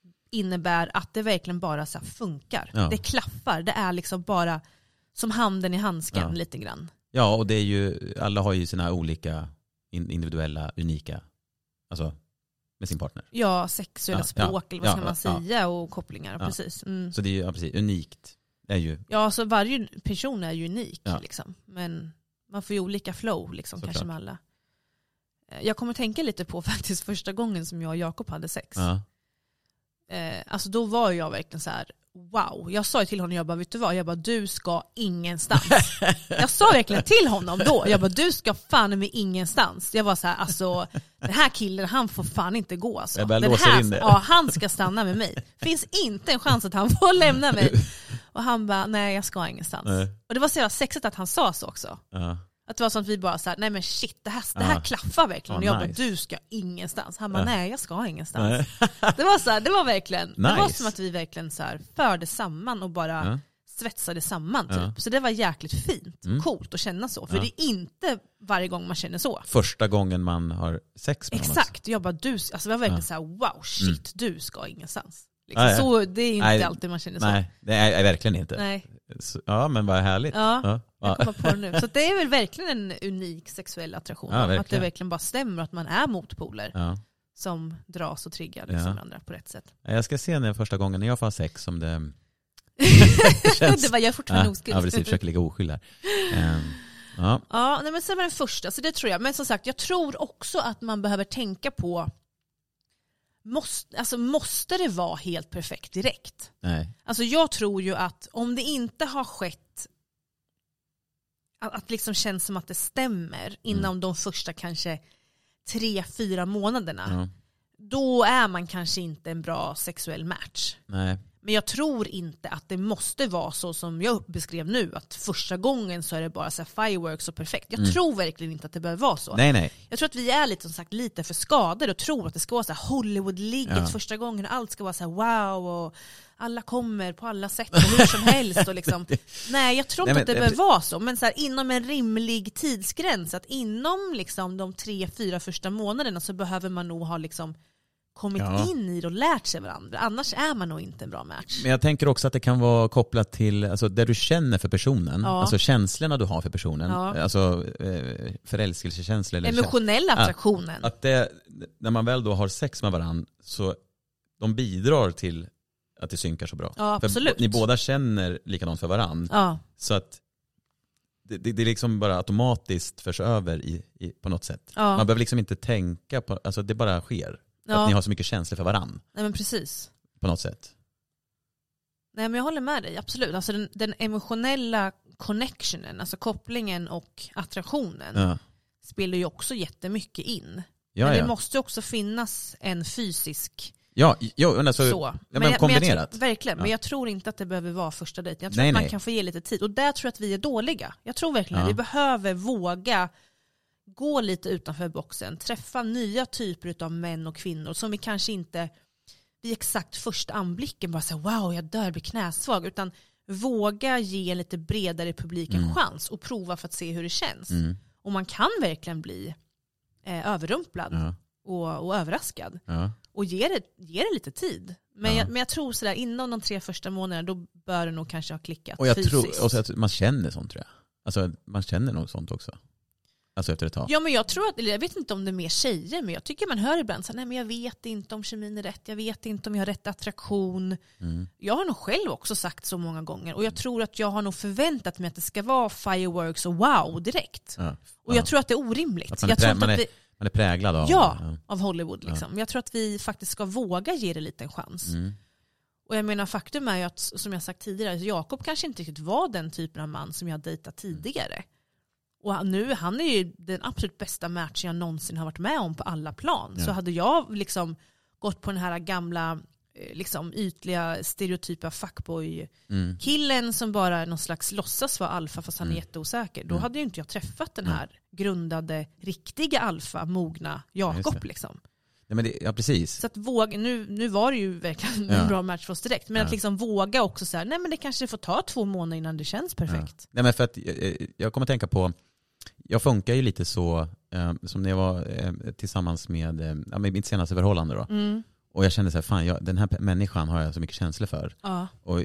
innebär att det verkligen bara så här funkar. Ja. Det klaffar, det är liksom bara som handen i handsken Ja. lite grann. Ja, och det är ju, alla har ju sina olika in- individuella, unika, alltså med sin partner. Ja, sexuella Ja, språk ja, eller vad ska ja, man ja. säga och kopplingar. Ja. Precis. Mm. Så det är ju ja, precis, unikt. Det är ju, Ja, så varje person är ju unik Ja. liksom. Men man får ju olika flow liksom, Såklart. kanske med alla. Eh, Jag kommer tänka lite på faktiskt första gången som jag och Jakob hade sex. ja. Eh, alltså då var jag verkligen så här: wow. Jag sa ju till honom, jag bara, vet du vad? Jag bara, du ska ingenstans. Jag sa verkligen till honom då, jag bara, du ska fan med ingenstans. Jag var så här, alltså den här killen, han får fan inte gå alltså. Jag bara Den låser här, in det. ja, han ska stanna med mig. Finns inte en chans att han får lämna mig. Och han bara, nej jag ska ingenstans. Nej. Och det var så jävla sexigt att han sa så också. Ja. Att det var som att vi bara så här, nej men shit, det här, det här Ja. klaffar verkligen. Och Ja, jag nice. bara, du ska ingenstans. Han bara, Ja. nej jag ska ingenstans. Nej. Det var så här, det var verkligen, det var Nice. som att vi verkligen så här förde samman och bara Ja. svetsade samman typ. Ja. Så det var jäkligt fint, Mm. coolt att känna så. För Ja. det är inte varje gång man känner så. Första gången man har sex med någon också. Exakt, jag bara, du, alltså det var verkligen Ja. så här, wow, shit, Mm. du ska ingenstans. Liksom. Ja, ja. Så det är inte Nej, alltid man känner så. Nej, det är, är verkligen inte. Nej. Så, ja, men vad härligt. Ja, Ja. jag Ja. kommer på det nu. Så det är väl verkligen en unik sexuell attraktion. Ja, att det verkligen. verkligen bara stämmer, att man är motpoler Ja. som dras och triggar liksom Ja. varandra på rätt sätt. Jag ska se när första gången när jag får ha sex som det känns. Det var jag fortfarande Ja, oskuld. ja, precis. Försöker ligga oskyldig här. Ehm, ja. Ja, nej, men sen var den första, så det tror jag. Men som sagt, jag tror också att man behöver tänka på, måste, alltså, måste det vara helt perfekt direkt? Nej. Alltså jag tror ju att om det inte har skett, att, att liksom känns som att det stämmer inom Mm. de första kanske tre, fyra månaderna, Ja. då är man kanske inte en bra sexuell match. Nej. Men jag tror inte att det måste vara så som jag beskrev nu, att första gången så är det bara så här fireworks och perfekt. Jag Mm. tror verkligen inte att det behöver vara så. Nej, nej. Jag tror att vi är lite, som sagt, lite för skadade och tror att det ska vara så här Hollywood-ligget Ja. första gången och allt ska vara så här wow och alla kommer på alla sätt och hur som helst. Och liksom. Nej, jag tror Nej, inte men- att det behöver vara så. Men så här, inom en rimlig tidsgräns, att inom liksom de tre, fyra första månaderna så behöver man nog ha liksom kommit Ja. in i det och lärt sig varandra. Annars är man nog inte en bra match. Men jag tänker också att det kan vara kopplat till alltså, det du känner för personen. Ja. Alltså känslorna du har för personen. Ja. Alltså eh, förälskelsekänslor. Eller Emotionella attraktionen. Att det, när man väl då har sex med varandra så de bidrar till att det synkar så bra. Ja, absolut. För ni båda känner likadant för varandra. Ja. Så att det, det, det liksom bara automatiskt förs över i, i, på något sätt. Ja. Man behöver liksom inte tänka på, alltså det bara sker. Ja. Att ni har så mycket känslor för varandra. Nej men precis. På något sätt. Nej men jag håller med dig, absolut. Alltså den, den emotionella connectionen, alltså kopplingen och attraktionen Ja. spelar ju också jättemycket in. Ja, men det ja. måste också finnas en fysisk Ja, ja alltså, så. ja, Men, men jag, kombinerat. men jag tror, verkligen, Ja. men jag tror inte att det behöver vara första dejten. Jag tror Nej, att man nej. kan få ge lite tid. Och där tror jag att vi är dåliga. Jag tror verkligen Ja. att vi behöver våga gå lite utanför boxen. Träffa nya typer av män och kvinnor som vi kanske inte vid exakt första anblicken bara säger wow, jag dör, blir knäsvag. Utan våga ge en lite bredare publik en Mm. chans och prova för att se hur det känns. Mm. Och man kan verkligen bli eh, överrumplad Ja. och, och överraskad. Ja. Och ge det, ge det lite tid. Men, Ja. jag, men jag tror sådär inom de tre första månaderna då bör det nog kanske ha klickat Och jag fysiskt. tror också att man känner sånt, tror jag. Alltså man känner nog sånt också. Alltså efter ett tag. Ja men jag tror att, eller jag vet inte om det är mer tjejer, men jag tycker man hör ibland så här, nej men jag vet inte om kemin är rätt, jag vet inte om jag har rätt attraktion. Mm. Jag har nog själv också sagt så många gånger och jag tror att jag har nog förväntat mig att det ska vara fireworks och wow direkt. Ja. Och jag tror att det är orimligt. Att man är jag tror prä- inte man att är- vi, Man är präglad av... ja, Ja. av Hollywood liksom. Jag tror att vi faktiskt ska våga ge det lite en chans. Mm. Och jag menar faktum är ju att, som jag sagt tidigare, Jakob kanske inte riktigt var den typen av man som jag dejtat tidigare. Och han- nu, han är ju den absolut bästa matchen jag någonsin har varit med om på alla plan. Ja. Så hade jag liksom gått på den här gamla eh, liksom ytliga stereotypa fuckboy-killen Mm. som bara någon slags låtsas vara alfa fast han är Mm. jätteosäker. Då Mm. hade ju inte jag träffat den Nej. här grundade, riktiga alfa, mogna Just Jakob det. liksom. Ja, men det, ja, precis. Så att våga, nu, nu var det ju verkligen Ja. en bra match för oss direkt. Men Ja. att liksom våga också så här, nej men det kanske får ta två månader innan det känns perfekt. Ja. Nej, men för att, eh, jag kommer att tänka på, jag funkar ju lite så eh, som när jag var eh, tillsammans med, eh, ja, med mitt senaste förhållande då. Mm. Och jag kände så här, fan jag, den här p- människan har jag så mycket känslor för. Ja. Och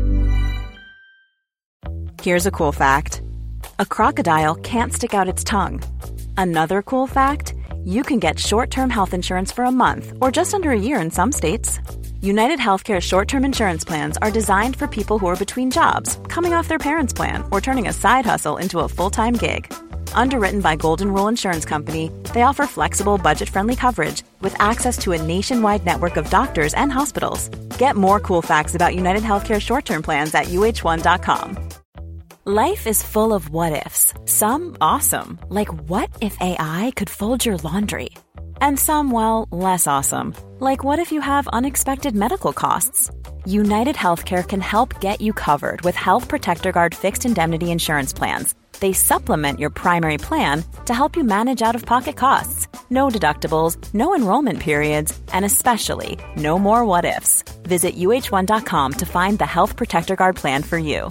Here's a cool fact. A crocodile can't stick out its tongue. Another cool fact, you can get short-term health insurance for a month or just under a year in some states. United Healthcare short-term insurance plans are designed for people who are between jobs, coming off their parents' plan, or turning a side hustle into a full-time gig. Underwritten by Golden Rule Insurance Company, they offer flexible, budget-friendly coverage with access to a nationwide network of doctors and hospitals. Get more cool facts about United Healthcare short-term plans at U H one dot com. Life is full of what-ifs. Some awesome, like what if A I could fold your laundry? And some, well, less awesome, like what if you have unexpected medical costs? United Healthcare can help get you covered with Health Protector Guard fixed indemnity insurance plans. They supplement your primary plan to help you manage out-of-pocket costs. No deductibles, no enrollment periods, and especially no more what-ifs. Visit U H one dot com to find the Health Protector Guard plan for you.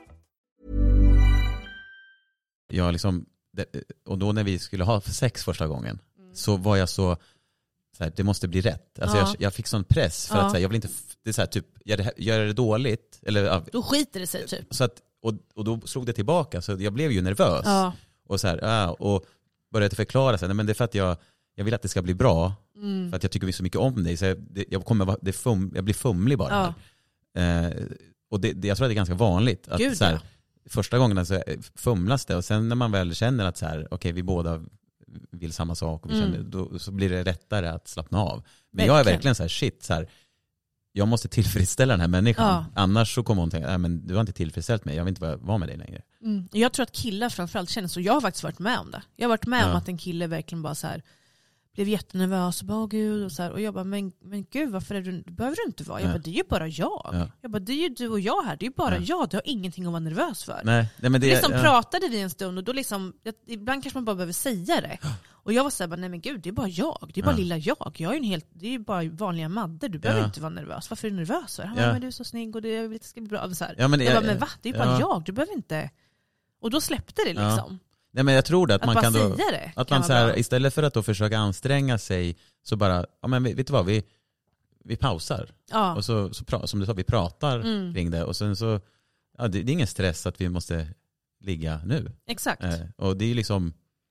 jag liksom, och då när vi skulle ha sex första gången mm. så var jag så, så här, det måste bli rätt. Alltså Ja. jag, jag fick sån press för Ja. att så här, jag vill inte, det är så här, typ, gör det, gör det dåligt eller, ja, Då skiter det sig typ. så att, och, och då slog det tillbaka så jag blev ju nervös Ja. och så här, ja, och började förklara så här, nej, men det är för att jag, jag vill att det ska bli bra Mm. för att jag tycker så mycket om dig så jag, det, jag kommer vara- det fum, jag blir fumlig bara Ja. här. Eh, och det, det, jag tror att det är ganska vanligt att Gud, så här, ja. första gången så fumlas det och sen när man väl känner att så här, okej, okay, vi båda vill samma sak och vi Mm. känner, då, så blir det lättare att slappna av. Men jag är Verkligen. verkligen så här, shit, så här, jag måste tillfredsställa den här människan. Ja. Annars så kommer hon tänka, nej men du har inte tillfredsställt mig, jag vill inte vara- vara med dig längre. Mm. Jag tror att killar framförallt känner så. Jag har faktiskt varit med om det. Jag har varit med Ja. om att en kille verkligen bara så här blev jättenervös och bara, åh gud, och så här, och jag bara, men, men gud, varför är du, det behöver du inte vara. Jag Ja. bara, det är ju bara jag. Ja. Jag bara, det är ju du och jag här, det är ju bara Ja. jag, du har ingenting att vara nervös för. Nej, nej men det, liksom ja. pratade vi en stund och då liksom, jag, ibland kanske man bara behöver säga det. Och jag var såhär, nej men gud, det är bara jag, det är bara Ja. lilla jag. Jag är en helt, det är ju bara vanliga Madde, du behöver Ja. inte vara nervös. Varför är du nervös för? Han Ja. bara, men du är så snygg och det, jag vill att det ska bli bra. Så här. Ja, men det- jag bara, men va? Det är ju bara ja. jag, du behöver inte. Och då släppte det Ja. liksom. Nej, men jag tror det, att, Att man bara kan då, säga det att kan man vara så här, bra. istället för att då försöka anstränga sig så bara, ja men vet du vad, vi, vi pausar. Ja. Och så, så pra, som du sa, vi pratar Mm. kring det och sen så, ja, det, det är ingen stress att vi måste ligga nu. Exakt. Eh, och det är liksom,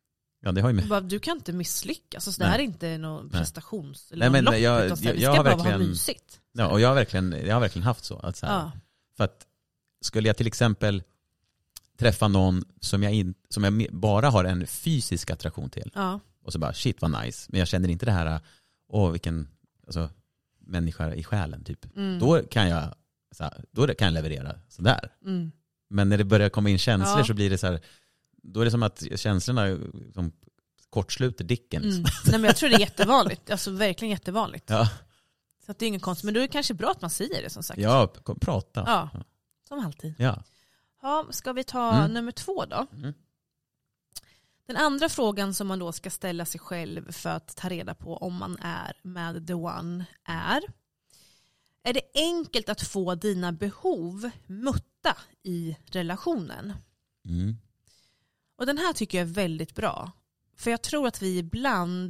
Ja, det har ju med. Bara, du kan inte misslyckas. Alltså, det här är inte någon prestations eller Nej, någon men lopp, jag, utan jag, vi jag ska har bara verkligen, ha mysigt. Ja, och jag har verkligen, jag har verkligen haft så. Att så här, Ja. För att skulle jag till exempel träffa någon som jag, in, som jag bara har en fysisk attraktion till Ja. och så bara shit vad nice, men jag känner inte det här, åh vilken alltså, människa i själen typ. Mm. Då kan jag så här, då kan jag leverera sådär. Mm. Men när det börjar komma in känslor Ja. så blir det så här, då är det som att känslorna som kortsluter dicken. Liksom. Mm. Nej, men jag tror det är jättevanligt. Alltså verkligen jättevanligt. Ja. Så att det är ingen konst. Men då är det kanske bra att man säger det som sagt. Ja, kom, prata. Ja, som alltid. Ja. Ja, ska vi ta Mm. nummer två då? Mm. Den andra frågan som man då ska ställa sig själv för att ta reda på om man är med the one är: är det enkelt att få dina behov mötta i relationen? Mm. Och den här tycker jag är väldigt bra. För jag tror att vi ibland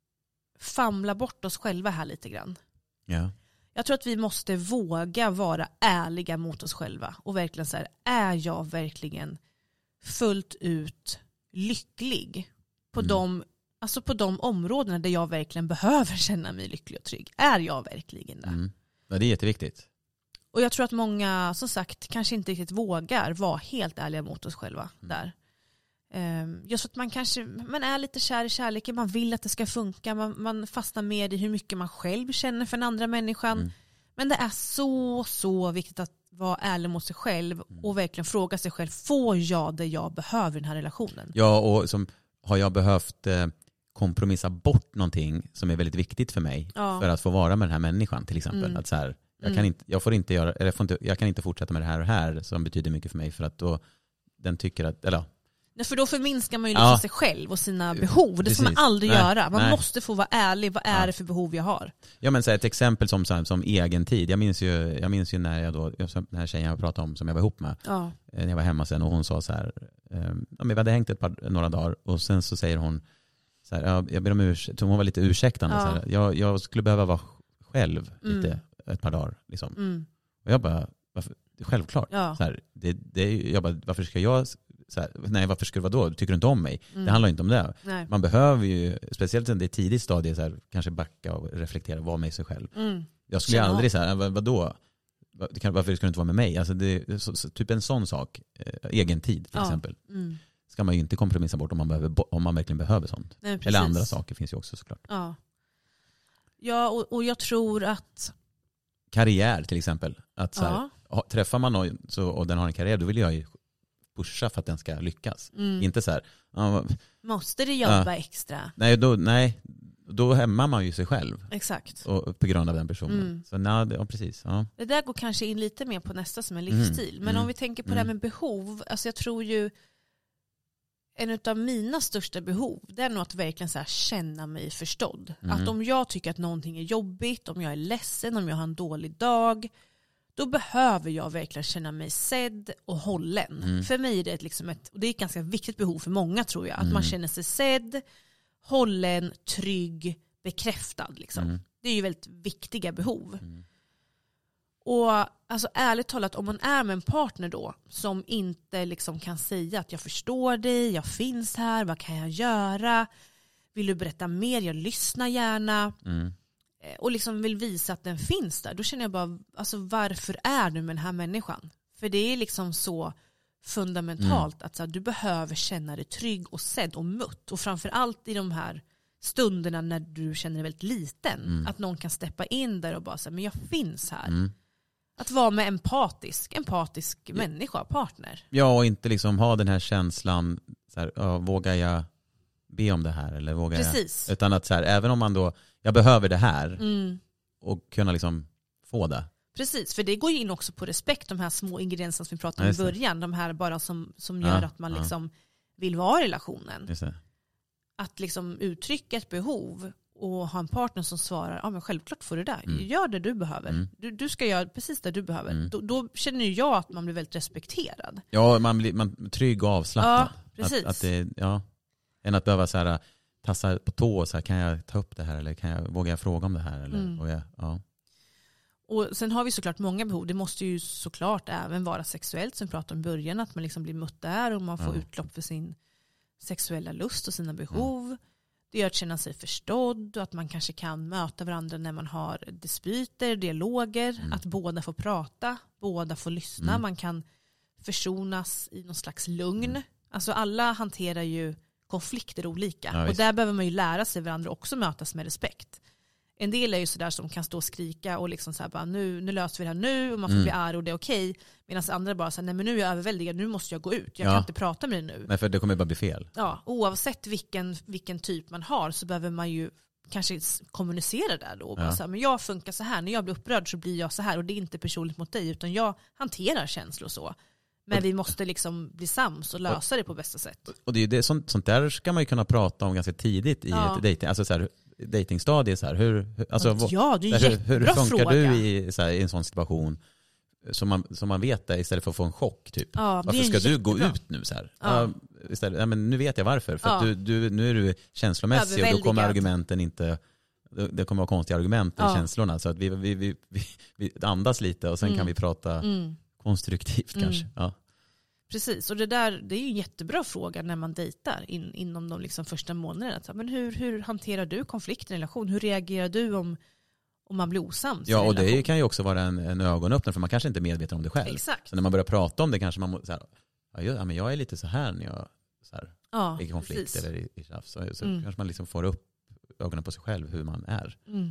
famlar bort oss själva här lite grann. Ja. Jag tror att vi måste våga vara ärliga mot oss själva. Och verkligen så här, är jag verkligen fullt ut lycklig på, Mm. de, alltså på de områdena där jag verkligen behöver känna mig lycklig och trygg? Är jag verkligen det? Mm. Ja, det är jätteviktigt. Och jag tror att många, som sagt, kanske inte riktigt vågar vara helt ärliga mot oss själva där. Um, just att man kanske man är lite kär i kärleken, man vill att det ska funka, man, man fastnar med i hur mycket man själv känner för den andra människan. Mm. Men det är så, så viktigt att vara ärlig mot sig själv och verkligen fråga sig själv, får jag det jag behöver i den här relationen? Ja, och som, har jag behövt eh, kompromissa bort någonting som är väldigt viktigt för mig Ja. för att få vara med den här människan till exempel. Mm. Att så här, jag, Mm. kan inte, jag, får inte göra, eller jag, får inte, jag kan inte fortsätta med det här och här som betyder mycket för mig för att då den tycker att, eller Nej, för då förminskar man ju liksom Ja. sig själv och sina behov. Det ska man Precis. aldrig Nej. göra. Man Nej. måste få vara ärlig. Vad är Ja. det för behov jag har? Ja, men så här, ett exempel som, som, som egen tid. Jag minns ju, jag minns ju när jag då, den här tjejen jag pratade om som jag var ihop med, Ja. eh, när jag var hemma sen och hon sa så här, eh, ja, men vi hade hängt ett par, några dagar och sen så säger hon så här, ja, jag ber om ursäkt, hon var lite ursäktande, Ja. så här, jag, jag skulle behöva vara själv Mm. lite ett par dagar liksom. Mm. Och jag bara, varför? Självklart. Ja. Så här, det, det, är ju- jag bara, varför ska jag, så här, nej varför ska du vara då? Tycker du inte om mig? Mm. Det handlar inte om det. Nej. Man behöver ju, speciellt när det är tidigt stadie, så här, kanske backa och reflektera, vara med sig själv. Mm. Jag skulle Känna aldrig säga, vad, vadå? Vad- kan- Varför ska du inte vara med mig? Alltså det, så, så, typ en sån sak, eh, egen tid till Ja. exempel, Mm. ska man ju inte kompromissa bort om man, behöver, bo- om man verkligen behöver sånt. Nej, precis. Eller andra saker finns ju också såklart. Ja, ja och, och jag tror att... Karriär till exempel. Att så här, Ja. ha- träffar man någon så, och den har en karriär, då vill jag ju pusha för att den ska lyckas. Mm. Inte så här, ja, Måste du jobba extra? nej, då, nej, då hämmar man ju sig själv Exakt. och, på grund av den personen. Mm. Så nej, det- ja, precis. Ja. Det där går kanske in lite mer på nästa som är Mm. livsstil. Men Mm. om vi tänker på Mm. det här med behov. Alltså jag tror ju en av mina största behov, det är nog att verkligen så här känna mig förstådd. Mm. Att om jag tycker att någonting är jobbigt, om jag är ledsen, om jag har en dålig dag, då behöver jag verkligen känna mig sedd och hållen. Mm. För mig är det ett, liksom ett, och det är ett ganska viktigt behov för många tror jag, att Mm. man känner sig sedd, hållen, trygg, bekräftad. Liksom. Mm. Det är ju väldigt viktiga behov. Mm. Och alltså, ärligt talat, om man är med en partner då som inte liksom kan säga att jag förstår dig, jag finns här, vad kan jag göra? Vill du berätta mer? Jag lyssnar gärna. Mm. Eh, Och liksom vill visa att den finns där. Då känner jag bara, alltså, varför är du med den här människan? För det är liksom så fundamentalt att så här, du behöver känna dig trygg och sedd och mött. Och framförallt i de här stunderna när du känner dig väldigt liten. Mm. Att någon kan steppa in där och bara säga, men jag finns här. Mm. Att vara med empatisk, empatisk människa, partner. Ja, och inte liksom ha den här känslan, så här, ja, vågar jag be om det här? Eller vågar Precis. jag? Utan att så här, även om man då, jag behöver det här Mm. och kunna liksom få det. Precis, för det går ju in också på respekt, de här små ingredienserna som vi pratade om Ja, i just det. början. De här bara som, som gör Ja, att man ja. liksom vill vara i relationen. Just det. Att liksom uttrycka ett behov och ha en partner som svarar, ja men självklart får du det. Mm. Gör det du behöver. Mm. Du, du ska göra precis det du behöver. Mm. Då, då känner ju jag att man blir väldigt respekterad. Ja, man blir man, trygg och avslappnad. Ja, precis. Att, att det, ja, än att behöva så här, tassa på tå och så här, kan jag ta upp det här eller kan jag, vågar jag fråga om det här? Eller, Mm. och jag, ja. Och sen har vi såklart många behov. Det måste ju såklart även vara sexuellt, som vi pratade om i början, att man liksom blir mött där och man får Ja. utlopp för sin sexuella lust och sina behov. Mm. Det gör att känna sig förstådd och att man kanske kan möta varandra när man har dispyter, dialoger. Mm. Att båda får prata, båda får lyssna. Mm. Man kan försonas i någon slags lugn. Mm. Alltså alla hanterar ju konflikter olika. Ja, och där behöver man ju lära sig varandra och också mötas med respekt. En del är ju sådär som kan stå och skrika och liksom såhär bara nu, nu löser vi det här nu och man får mm. bli arg och det är okej. Medan andra bara säger nej men nu är jag överväldigad, nu måste jag gå ut. Jag ja. kan inte prata med dig nu. Nej, för det kommer bara bli fel. Ja, oavsett vilken, vilken typ man har så behöver man ju kanske kommunicera där då. Och bara ja. så här, men jag funkar så här, när jag blir upprörd så blir jag så här och det är inte personligt mot dig utan jag hanterar känslor så. Men vi måste liksom bli sams och lösa det på bästa sätt. Och det är det, sånt, sånt där ska man ju kunna prata om ganska tidigt i ja. ett dating. Alltså så här, datingstadie så här, hur alltså ja, det är hur, jättebra hur funkar fråga. du i, så här, i en sån situation som man som man vet det istället för att få en chock typ. Ja, varför ska du jättebra. gå ut nu så här? Ja. Ja, istället, ja, men nu vet jag varför för ja. att du, du nu är du känslomässig och då kommer argumenten inte det kommer vara konstiga argument med ja. känslorna så att vi vi, vi vi vi andas lite och sen mm. kan vi prata mm. konstruktivt mm. kanske. Ja. Precis, och det där det är ju en jättebra fråga när man dejtar in, inom de liksom första månaderna. Men hur, hur hanterar du konflikt i en relation? Hur reagerar du om, om man blir osams? Ja, och det kan ju också vara en, en ögonöppnare för man kanske inte är medveten om det själv. Exakt. Så när man börjar prata om det kanske man så här, ja, men jag är lite så här när jag så här, ja, i konflikt precis. eller i, i tjafs. Så, så mm. kanske man liksom får upp ögonen på sig själv hur man är. Mm.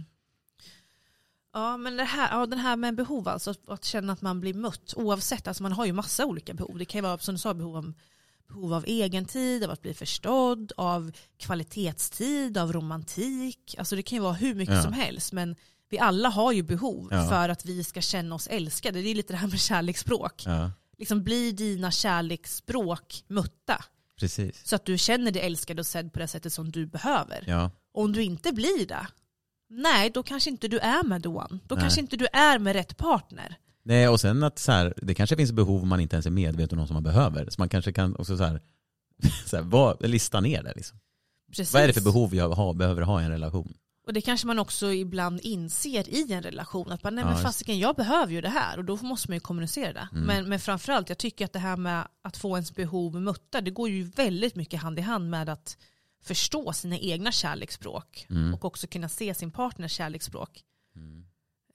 Ja, men det här, ja, den här med behov, alltså att, att känna att man blir mött oavsett, alltså man har ju massa olika behov. Det kan ju vara, som du sa, behov av, behov av egen tid, av att bli förstådd, av kvalitetstid, av romantik. Alltså det kan ju vara hur mycket ja. som helst, men vi alla har ju behov ja. för att vi ska känna oss älskade. Det är lite det här med kärleksspråk. Ja. Liksom blir dina kärleksspråk mötta. Precis. Så att du känner dig älskad och sedd på det sättet som du behöver. Ja. Om du inte blir det, nej, då kanske inte du är med the one. Då nej. kanske inte du är med rätt partner. Nej, och sen att så här, det kanske finns behov man inte ens är medveten om som man behöver. Så man kanske kan också så här, så här vad, lista ner det. Liksom. Vad är det för behov jag har, behöver ha i en relation? Och det kanske man också ibland inser i en relation. Att man, nej men ja, fasiken, jag behöver ju det här. Och då måste man ju kommunicera det. Mm. Men, men framförallt, jag tycker att det här med att få ens behov mötta, det går ju väldigt mycket hand i hand med att förstå sina egna kärleksspråk mm. och också kunna se sin partners kärleksspråk. Mm.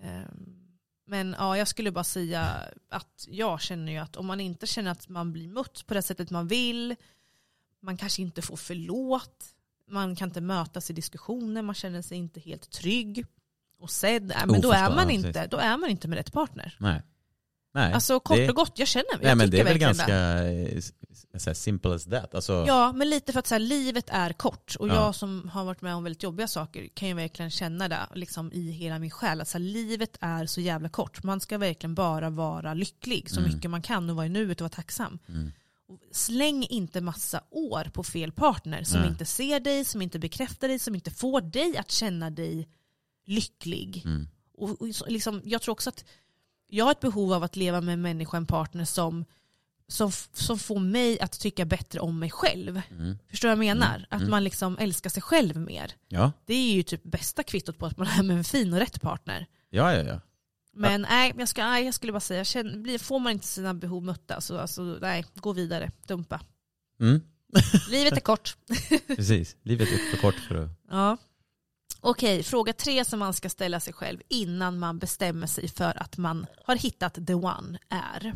Men ja, jag skulle bara säga att jag känner ju att om man inte känner att man blir mött på det sättet man vill, man kanske inte får förlåt, man kan inte mötas i diskussioner, man känner sig inte helt trygg och sedd, nej, men då är man inte, då är man inte med rätt partner. Nej. Nej, alltså kort det, och gott, jag känner nej, jag men det är väl ganska det. simple as that. Alltså, ja, men lite för att så här, livet är kort. Och ja. jag som har varit med om väldigt jobbiga saker kan ju verkligen känna det liksom, i hela min själ. Att så här, livet är så jävla kort. Man ska verkligen bara vara lycklig så mm. mycket man kan och vara i nuet och vara tacksam. Mm. Och släng inte massa år på fel partner som nej. inte ser dig, som inte bekräftar dig, som inte får dig att känna dig lycklig. Mm. Och, och liksom, jag tror också att jag har ett behov av att leva med en människa, en partner som, som, som får mig att tycka bättre om mig själv. Mm. Förstår vad jag menar? Mm. Att man liksom älskar sig själv mer. Ja. Det är ju typ bästa kvittot på att man är med en fin och rätt partner. Ja, ja, ja. Men ja. nej, jag, ska, nej, jag skulle bara säga, känner, får man inte sina behov mötta så alltså, nej, gå vidare, dumpa. Mm. Livet är kort. Precis, livet är för kort för att... Ja. Okej, fråga tre som man ska ställa sig själv innan man bestämmer sig för att man har hittat the one är.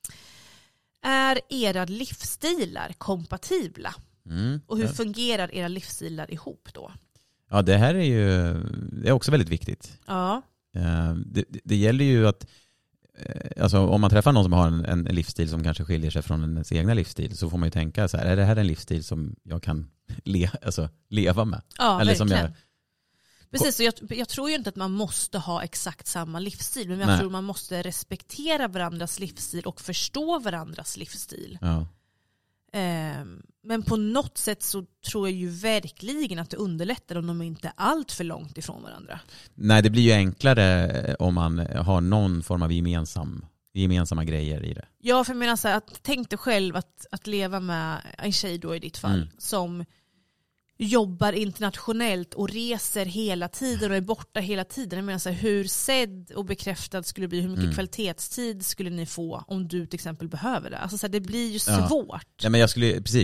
Är era livsstilar kompatibla? Mm, och hur ja. fungerar era livsstilar ihop då? Ja, det här är ju det är också väldigt viktigt. Ja. Det, det gäller ju att alltså, om man träffar någon som har en, en livsstil som kanske skiljer sig från ens egna livsstil så får man ju tänka så här, är det här en livsstil som jag kan le, alltså, leva med? Ja, eller verkligen. Som jag, Precis, så jag, jag tror ju inte att man måste ha exakt samma livsstil. Men jag Nej. tror man måste respektera varandras livsstil och förstå varandras livsstil. Ja. Eh, men på något sätt så tror jag ju verkligen att det underlättar om de inte är allt för långt ifrån varandra. Nej, det blir ju enklare om man har någon form av gemensam, gemensamma grejer i det. Ja, för jag menar så här, att tänk dig själv att, att leva med en tjej då i ditt fall mm. som jobbar internationellt och reser hela tiden och är borta hela tiden. Jag menar så här, hur sedd och bekräftad skulle det bli? Hur mycket mm. kvalitetstid skulle ni få om du till exempel behöver det? Alltså så här, det blir ju svårt. Ja. Ja, men jag skulle, precis.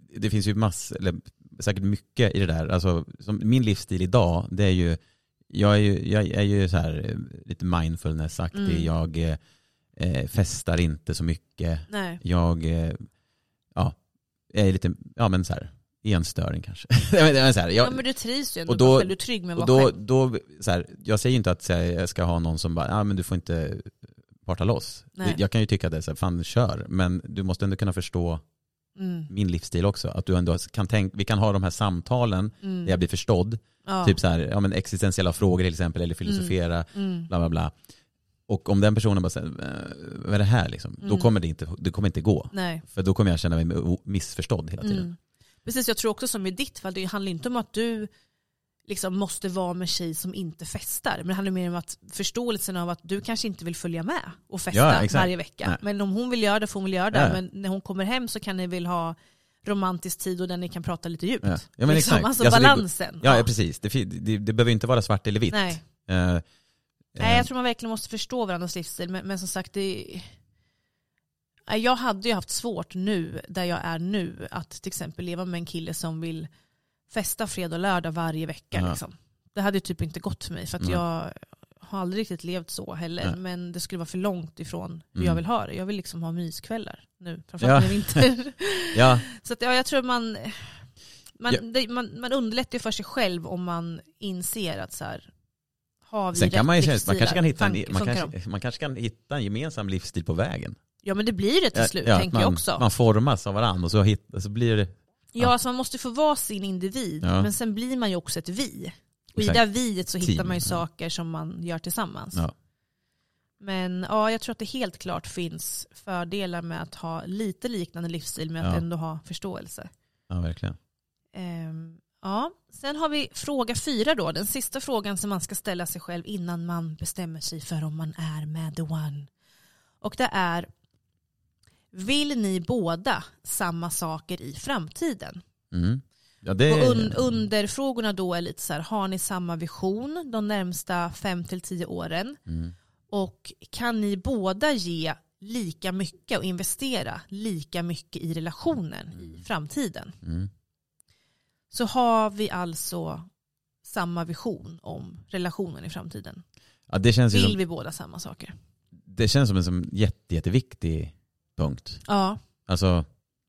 det finns ju massor, eller säkert mycket i det där. Alltså, som min livsstil idag, det är ju, jag är ju, jag är ju så här lite mindfulness-aktig. Mm. Jag eh, festar inte så mycket. Nej. Jag eh, ja, är lite, ja men så här, enstöring kanske. men, så här, jag, ja, men du trivs ju ändå, och då, själv, du är trygg med vad då, själv. Då, så här, jag säger ju inte att jag ska ha någon som bara, ja men du får inte parta loss. Nej. Jag kan ju tycka det, så här, fan kör. Men du måste ändå kunna förstå mm. min livsstil också. Att du ändå kan tänka, vi kan ha de här samtalen mm. där jag blir förstådd. Ja. Typ så här, ja men existentiella frågor till exempel, eller filosofera, mm. bla bla bla. Och om den personen bara säger, vad är det här liksom? Mm. Då kommer det inte, det kommer inte gå. Nej. För då kommer jag känna mig missförstådd hela tiden. Mm. Precis, jag tror också som i ditt fall, det handlar inte om att du liksom måste vara med tjej som inte festar. Men det handlar mer om att förståelsen av att du kanske inte vill följa med och festa ja, varje vecka. Nej. Men om hon vill göra det får hon väl göra det. Ja. Men när hon kommer hem så kan ni väl ha romantisk tid och där ni kan prata lite djupt. Ja, ja men liksom, exakt. Alltså, alltså balansen. Det, ja, ja, precis. Det, det, det behöver inte vara svart eller vitt. Nej. Uh, Nej, jag tror man verkligen måste förstå varandras livsstil. Men, men som sagt, det, jag hade ju haft svårt nu, där jag är nu, att till exempel leva med en kille som vill festa fredag och lördag varje vecka. Ja. Liksom. Det hade ju typ inte gått för mig, för att mm. jag har aldrig riktigt levt så heller. Ja. Men det skulle vara för långt ifrån hur mm. jag vill ha det. Jag vill liksom ha myskvällar nu, framförallt ja. i vinter. ja. Så att, ja, jag tror man man, ja. det, man man underlättar ju för sig själv om man inser att så här, har vi Sen kan rätt man, ju, livsstilar? man, kanske kan hitta en, man, Funkar kanske, man kanske kan hitta en gemensam livsstil på vägen. Ja, men det blir det till slut, ja, tänker man, jag också. Man formas av varandra och så, hit, så blir det... Ja, ja, alltså man måste få vara sin individ, ja. men sen blir man ju också ett vi. Och exakt. I det viet så hittar Team, man ju ja. saker som man gör tillsammans. Ja. Men ja, jag tror att det helt klart finns fördelar med att ha lite liknande livsstil, med att ja. ändå ha förståelse. Ja, verkligen. Um, ja, sen har vi fråga fyra då. Den sista frågan som man ska ställa sig själv innan man bestämmer sig för om man är med the one. Och det är: vill ni båda samma saker i framtiden? Mm. Ja, det... Och un- underfrågorna då är lite så här: har ni samma vision de närmsta fem till tio åren? Mm. Och kan ni båda ge lika mycket och investera lika mycket i relationen mm. i framtiden? Mm. Så har vi alltså samma vision om relationen i framtiden. Ja, det känns vill som... vi båda samma saker? Det känns som en som jätte, jätteviktig punkt. Ja. Alltså,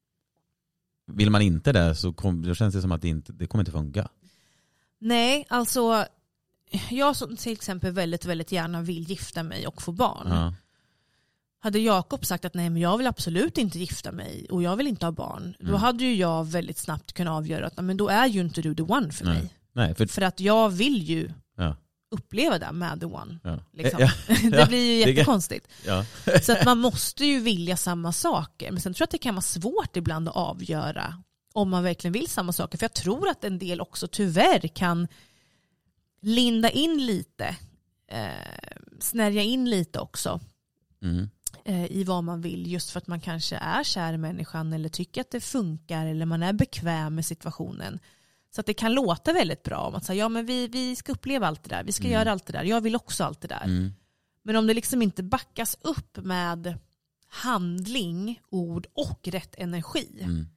vill man inte det så kom, då känns det som att det inte det kommer inte funka. Nej, alltså jag som till exempel väldigt, väldigt gärna vill gifta mig och få barn. Ja. Hade Jakob sagt att nej, men jag vill absolut inte gifta mig och jag vill inte ha barn, mm. då hade ju jag väldigt snabbt kunnat avgöra att men då är ju inte du the one för nej. mig. Nej, för... för att jag vill ju ja. uppleva det med the one. Ja. Liksom. Ja. Det blir ju jättekonstigt. Ja. Så att man måste ju vilja samma saker. Men sen tror jag att det kan vara svårt ibland att avgöra om man verkligen vill samma saker. För jag tror att en del också tyvärr kan linda in lite, eh, snärja in lite också mm. eh, i vad man vill. Just för att man kanske är kär i människan eller tycker att det funkar eller man är bekväm med situationen. Så att det kan låta väldigt bra om att säga, ja men vi, vi ska uppleva allt det där, vi ska mm. göra allt det där, jag vill också allt det där. Mm. Men om det liksom inte backas upp med handling, ord och rätt energi, mm.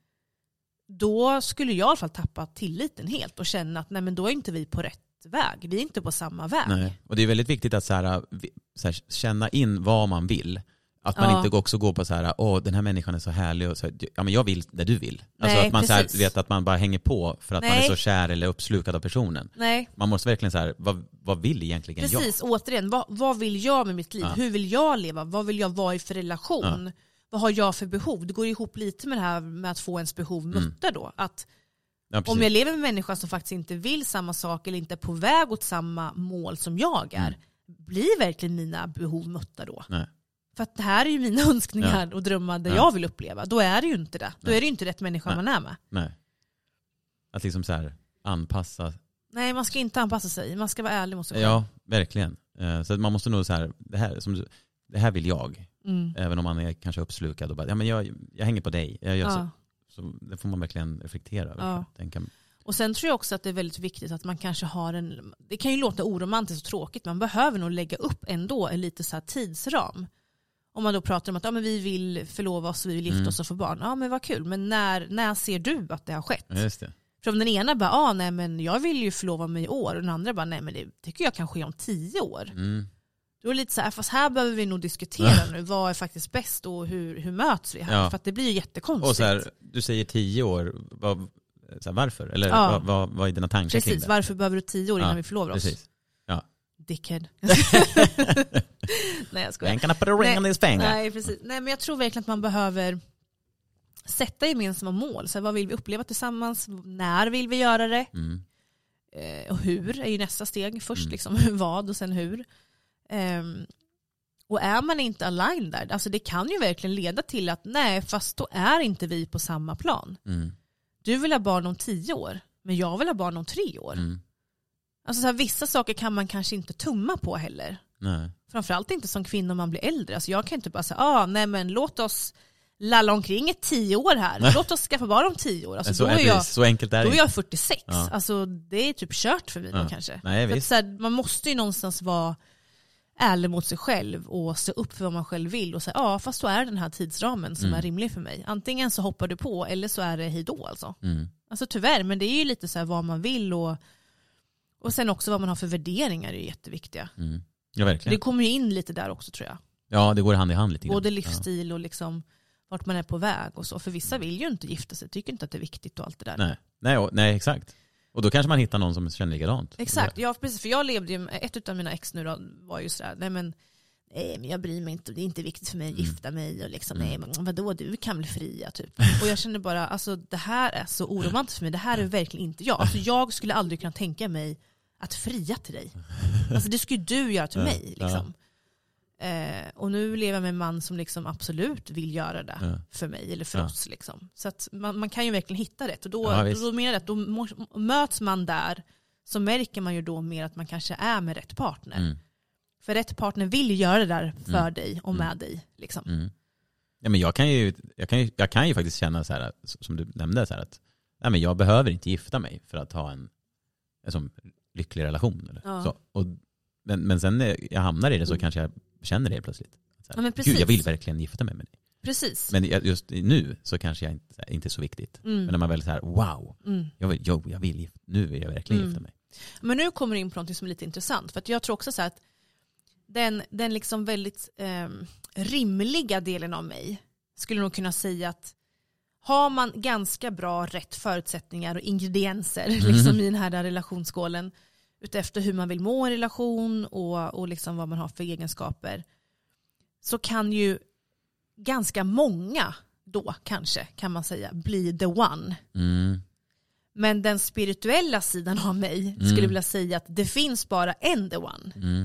då skulle jag i alla fall tappa tilliten helt och känna att nej, men då är inte vi på rätt väg, vi är inte på samma väg. Nej. Och det är väldigt viktigt att så här, så här, känna in vad man vill. Att man ja. inte också går på så här, åh den här människan är så härlig och så, ja men jag vill det du vill. Alltså Nej, att man så här, vet att man bara hänger på för att Nej. man är så kär eller uppslukad av personen. Nej. Man måste verkligen så här, vad, vad vill egentligen Precis, jag? Precis, återigen, vad, vad vill jag med mitt liv? Ja. Hur vill jag leva? Vad vill jag vara i för relation? Ja. Vad har jag för behov? Det går ihop lite med det här med att få ens behov mötta mm. då. Att ja, om jag lever med människor som faktiskt inte vill samma sak eller inte är på väg åt samma mål som jag är, mm. blir verkligen mina behov mötta då? Nej. För att det här är ju mina önskningar ja. och drömmar där ja. jag vill uppleva. Då är det ju inte det. Då Nej. är det ju inte rätt människa Nej. man är med. Nej. Att liksom så här anpassa. Nej, man ska inte anpassa sig. Man ska vara ärlig mot sig själv. Ja, verkligen. Så man måste nog så här, det här, som, det här vill jag. Mm. Även om man är kanske uppslukad och bara, ja men jag, jag hänger på dig. Jag gör ja. så, så det får man verkligen reflektera över. Ja. Tänka. Och sen tror jag också att det är väldigt viktigt att man kanske har en, det kan ju låta oromantiskt och tråkigt, man behöver nog lägga upp ändå en lite så här tidsram. Om man då pratar om att ja, men vi vill förlova oss, vi vill gifta Mm. oss och få barn. Ja men vad kul, men när, när ser du att det har skett? Ja, just det. För om den ena bara, ah, nej men jag vill ju förlova mig i år. Och den andra bara, nej men det tycker jag kan ske om tio år. Mm. Då är det lite så här, fast här behöver vi nog diskutera nu. Vad är faktiskt bäst och hur, hur möts vi här? Ja. För att det blir ju jättekonstigt. Och så här, du säger tio år, vad, så här, varför? Eller Ja. vad, vad, vad är dina tankar kring Precis, det? varför behöver du tio år innan Ja, vi förlovar oss? Precis. Ja. Dickhead. Nej jag skojar. Ain't gonna put a ring on this finger. Nej, precis. Nej, men jag tror verkligen att man behöver sätta gemensamma mål. Så här, vad vill vi uppleva tillsammans? När vill vi göra det? Mm. Eh, och hur är ju nästa steg. Först Mm. liksom vad och sen hur. Ehm, och är man inte aligned där, alltså det kan ju verkligen leda till att nej, fast då är inte vi på samma plan. Mm. Du vill ha barn om tio år, men jag vill ha barn om tre år. Mm. Alltså så här, vissa saker kan man kanske inte tumma på heller. Nej. Framförallt inte som kvinna om man blir äldre. Alltså jag kan inte bara säga, ah, nej men låt oss lalla omkring i tio år här. Nej. Låt oss skaffa barn om tio år. Alltså så, då är är jag, precis, så enkelt är då det är jag fyrtiosex. Ja. Alltså det är typ kört för mig Ja. då kanske. Nej, För att, visst. så här, man måste ju någonstans vara ärlig mot sig själv och se upp för vad man själv vill och säga, ja fast då är den här tidsramen som Mm. är rimlig för mig. Antingen så hoppar du på eller så är det hejdå alltså. Mm. Alltså tyvärr, men det är ju lite så här vad man vill och, och sen också vad man har för värderingar är ju jätteviktiga. Mm. Ja, verkligen. Det kommer ju in lite där också tror jag. Ja, det går hand i hand lite grann. Både livsstil och liksom vart man är på väg och så. För vissa vill ju inte gifta sig, tycker inte att det är viktigt och allt det där. Nej, nej, och, nej exakt. Och då kanske man hittar någon som känner likadant. Exakt, ja, precis. För jag levde ju, ett av mina ex nu då var ju sådär, nej men, nej men jag bryr mig inte, det är inte viktigt för mig att Mm. gifta mig och liksom, Mm. nej men vadå, du kan bli fria typ. Och jag kände bara, alltså det här är så oromantiskt för mig, det här är verkligen inte jag. Alltså jag skulle aldrig kunna tänka mig att fria till dig. Alltså det skulle du göra till Ja, mig liksom. Eh, och nu lever jag med en man som liksom absolut vill göra det Ja. för mig eller för Ja. oss. Liksom. Så att man, man kan ju verkligen hitta rätt. Och då, Ja, visst. då, menar jag att då må, möts man där så märker man ju då mer att man kanske är med rätt partner. Mm. För rätt partner vill göra det där för Mm. dig och med dig. Liksom. Mm. Ja, men jag kan ju, jag kan ju, jag kan ju faktiskt känna så här, som du nämnde, så här, att nej, men jag behöver inte gifta mig för att ha en, en sån lycklig relation. Eller? Ja. Så, och, men, men sen när jag hamnar i det så kanske jag känner det plötsligt. Så här, Ja, men precis. Gud, jag vill verkligen gifta mig med dig. Precis. Men just nu så kanske jag inte, inte är så viktigt. Mm. Men när man väl så här, wow, Mm. jag vill, jo, jag vill gifta, nu vill jag verkligen Mm. gifta mig. Men nu kommer du in på något som är lite intressant. För att jag tror också så här att den, den liksom väldigt eh, rimliga delen av mig skulle nog kunna säga att har man ganska bra rätt förutsättningar och ingredienser Mm. liksom i den här där relationsskålen utefter hur man vill må i relation och, och liksom vad man har för egenskaper, så kan ju ganska många då kanske kan man säga bli the one. Mm. Men den spirituella sidan av mig skulle Mm. vilja säga att det finns bara en the one. Mm.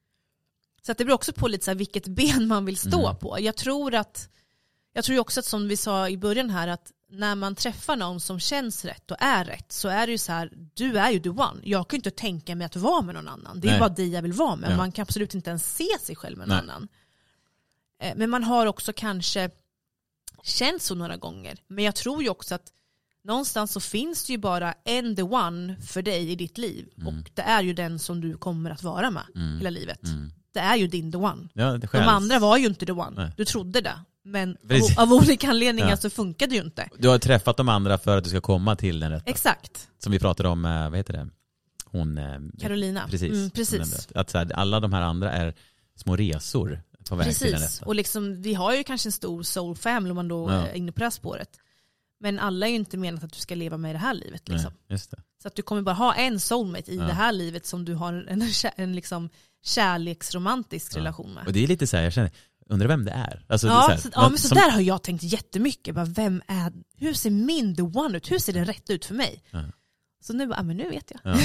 Så att det beror också på lite så här vilket ben man vill stå Mm. på. Jag tror att jag tror också att som vi sa i början här att när man träffar någon som känns rätt och är rätt så är det ju så här, du är ju the one. Jag kan ju inte tänka mig att vara med någon annan. Det är Nej. bara det jag vill vara med. Ja. Man kan absolut inte ens se sig själv med någon Nej. annan. Eh, Men man har också kanske känt så några gånger. Men jag tror ju också att någonstans så finns det ju bara en the one för dig i ditt liv. Mm. Och det är ju den som du kommer att vara med Mm. hela livet. Mm. Det är ju din the one. Ja, det De själv. andra var ju inte the one. Nej. Du trodde det. Men Precis. av, av olika anledningar Ja. så funkade det ju inte. Du har träffat de andra för att du ska komma till den rätta. Exakt. Som vi pratade om, eh, vad heter det? Hon, eh, Carolina. Precis. Mm, som precis. nämnde Att, att så här, alla de här andra är små resor på väg till den Precis. rätta. Och liksom, vi har ju kanske en stor soul family om man då Ja. är inne på det här spåret. Men alla är ju inte menat att du ska leva med i det här livet. Liksom. Nej, just det. Så att du kommer bara ha en soulmate i Ja. det här livet som du har en, en, en liksom kärleksromantisk Ja. relation med. Och det är lite så här, jag känner, undrar vem det är? Alltså, det är Ja, så här, så, ja, man- men så som- där har jag tänkt jättemycket. Bara, vem är, hur ser min the one ut? Hur ser det rätt ut för mig? Ja. Så nu, ja, men nu vet jag. Ja.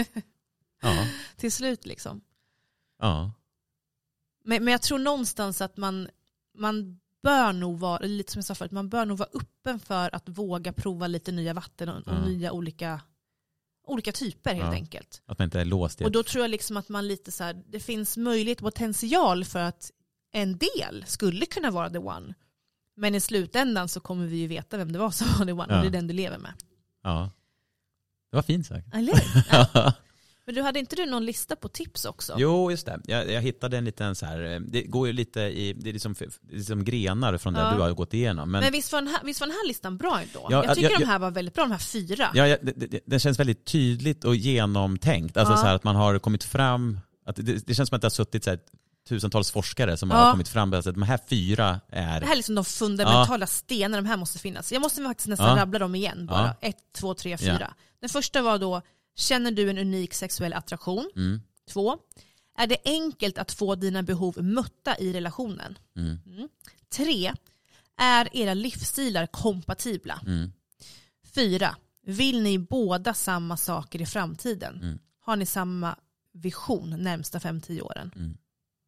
Ja. Till slut liksom. Ja. Men, men jag tror någonstans att man, man bör nog vara, lite som jag sa förut, man bör nog vara öppen för att våga prova lite nya vatten och, och Ja. nya olika, olika typer helt Ja. enkelt. Att man inte är låst i Och ett- då tror jag liksom att man lite så här, det finns möjlighet och potential för att en del skulle kunna vara the one. Men i slutändan så kommer vi ju veta vem det var som var the one Ja. och det är den du lever med. Ja. Det var fint sagt. Eller? Ja. Men du hade inte du någon lista på tips också? Jo, just det. Jag, jag hittade en liten så här, det går ju lite i, det är liksom, det är liksom grenar från ja. det du har gått igenom. Men, men visst, var den här, visst var den här listan bra ändå? Ja, jag tycker jag, de här var väldigt bra, de här fyra. Ja, ja det, det, det känns väldigt tydligt och genomtänkt. Alltså ja. så här att man har kommit fram, att det, det känns som att det har suttit så här, tusentals forskare som ja. har kommit fram att de här fyra är... Det här är liksom de fundamentala ja. stenar, de här måste finnas. Jag måste faktiskt nästan ja. rabbla dem igen bara. Ja. Ett, två, tre, fyra. Ja. Den första var då, känner du en unik sexuell attraktion? Mm. Två, är det enkelt att få dina behov mötta i relationen? Mm. Mm. Tre, är era livsstilar kompatibla? Mm. Fyra, vill ni båda samma saker i framtiden? Mm. Har ni samma vision närmsta fem till tio åren? Mm.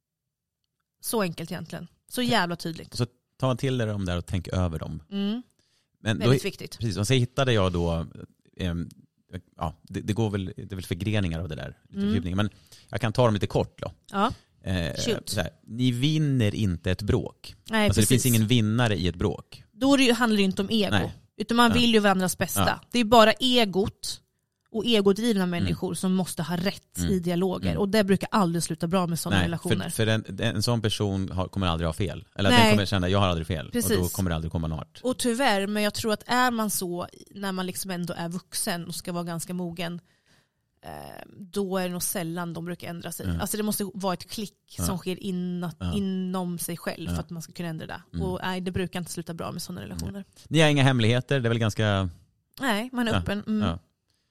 Så enkelt egentligen. Så jävla tydligt. Så ta till dig dem där och tänk över dem. Mm. Men Väldigt då, viktigt. Precis, och så hittade jag då, eh, ja, det, det går väl, det är väl förgreningar av det där, lite Mm. men jag kan ta dem lite kort då. Ja. Eh, Shoot. så här, ni vinner inte ett bråk. Nej, alltså det precis. finns ingen vinnare i ett bråk. Då är det ju, handlar det ju inte om ego. Nej. Utan man Ja. vill ju varandras bästa. Ja. Det är bara egot och egodrivna människor som måste ha rätt Mm. i dialoger. Mm. Och det brukar aldrig sluta bra med sådana Nej, relationer. för, för en, en sån person har, kommer aldrig ha fel. Eller Nej. den kommer känna, jag har aldrig fel. Precis. Och då kommer det aldrig komma något vart. Och tyvärr, men jag tror att är man så när man liksom ändå är vuxen och ska vara ganska mogen, eh, då är det nog sällan de brukar ändra sig. Mm. Alltså det måste vara ett klick Ja. som sker in, Ja. inom sig själv Ja. för att man ska kunna ändra det. Mm. Och nej, det brukar inte sluta bra med sådana relationer. Ni har inga hemligheter, det är väl ganska... Nej, man är Ja. öppen. Mm. Ja.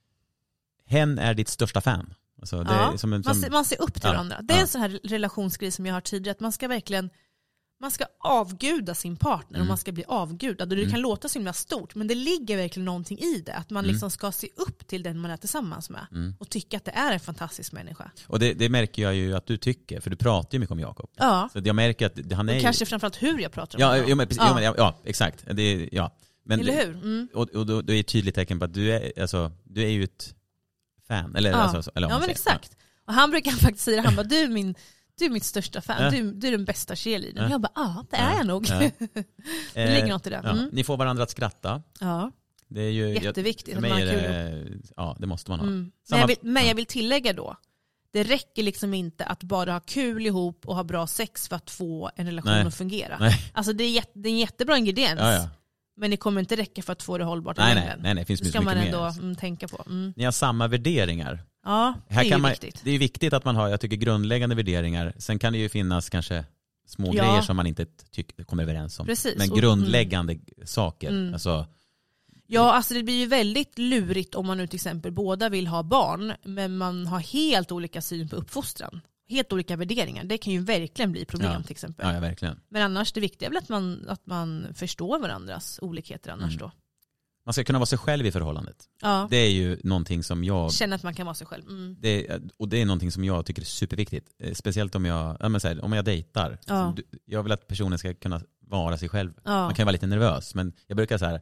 Hen är ditt största fan. Alltså, det Ja, är som en, som, Man, ser, man ser upp till Ja. varandra. Det är Ja. en sån här relationsgrej som jag har tidigare, att man ska verkligen man ska avguda sin partner Mm. och man ska bli avgudad. Och det Mm. kan låta så himla stort, men det ligger verkligen någonting i det. Att man Mm. liksom ska se upp till den man är tillsammans med Mm. och tycka att det är en fantastisk människa. Och det, det märker jag ju att du tycker, för du pratar ju mycket om Jakob. Ja, Så jag märker att han är och ju... kanske framförallt hur jag pratar om Ja, honom. ja, men, precis, Ja. ja. Men, ja, ja exakt. Det är, ja. Men, Eller hur? Mm. Och, och då, då är det ett tydligt tecken på att du är, alltså, du är ju ett fan. Eller, Ja, alltså, eller om ja man men säger. exakt. Och han brukar faktiskt säga, han bara, du är min du är mitt största fan, Ja. du, du är den bästa cheerleadern. Ja. Jag bara, ja det är Ja. jag nog. Ja. Det ligger något i det. Ja. Mm. Ni får varandra att skratta. Ja, Det är ju, jätteviktigt För att mig man är har kul det, ja, det måste man ha. Mm. Men, Samma- jag vill, men ja. jag vill tillägga då, det räcker liksom inte att bara ha kul ihop och ha bra sex för att få en relation Nej. att fungera. Nej. Alltså det är, jätte, det är en jättebra ingrediens, Ja, ja. men det kommer inte räcka för att få det hållbart i Nej, nej, längden. nej, nej, det finns Det mycket ska man mer. ändå mm, tänka på. Mm. Ni har samma värderingar. Ja, det Här är kan ju man, viktigt. det är viktigt att man har, jag tycker, grundläggande värderingar. Sen kan det ju finnas kanske små Ja. grejer som man inte tycker, kommer överens om. Precis. Men Och- grundläggande saker. Mm. Alltså, Ja, alltså det blir ju väldigt lurigt om man nu till exempel båda vill ha barn, men man har helt olika syn på uppfostran. Helt olika värderingar. Det kan ju verkligen bli problem Ja. till exempel. ja, ja, verkligen. Men annars, det viktiga är väl att man, att man förstår varandras olikheter annars Mm. då. Man ska kunna vara sig själv i förhållandet. Ja, Det är ju någonting som jag... känna att man kan vara sig själv. Mm. Det, och det är någonting som jag tycker är superviktigt. Eh, Speciellt om jag, ja, men så här, om jag dejtar. Ja. Så du- Jag vill att personen ska kunna vara sig själv. Ja. Man kan ju vara lite nervös, men jag brukar så här,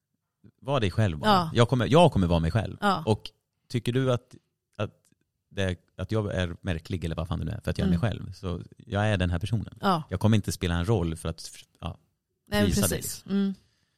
var dig själv bara. Ja. Jag, kommer, jag kommer vara mig själv. Ja. Och tycker du att, att, det, att jag är märklig eller vad fan det nu är för att jag är Mm. mig själv, så jag är den här personen. Ja, Jag kommer inte spela en roll för att, ja. nej, men visa dig precis. Mm.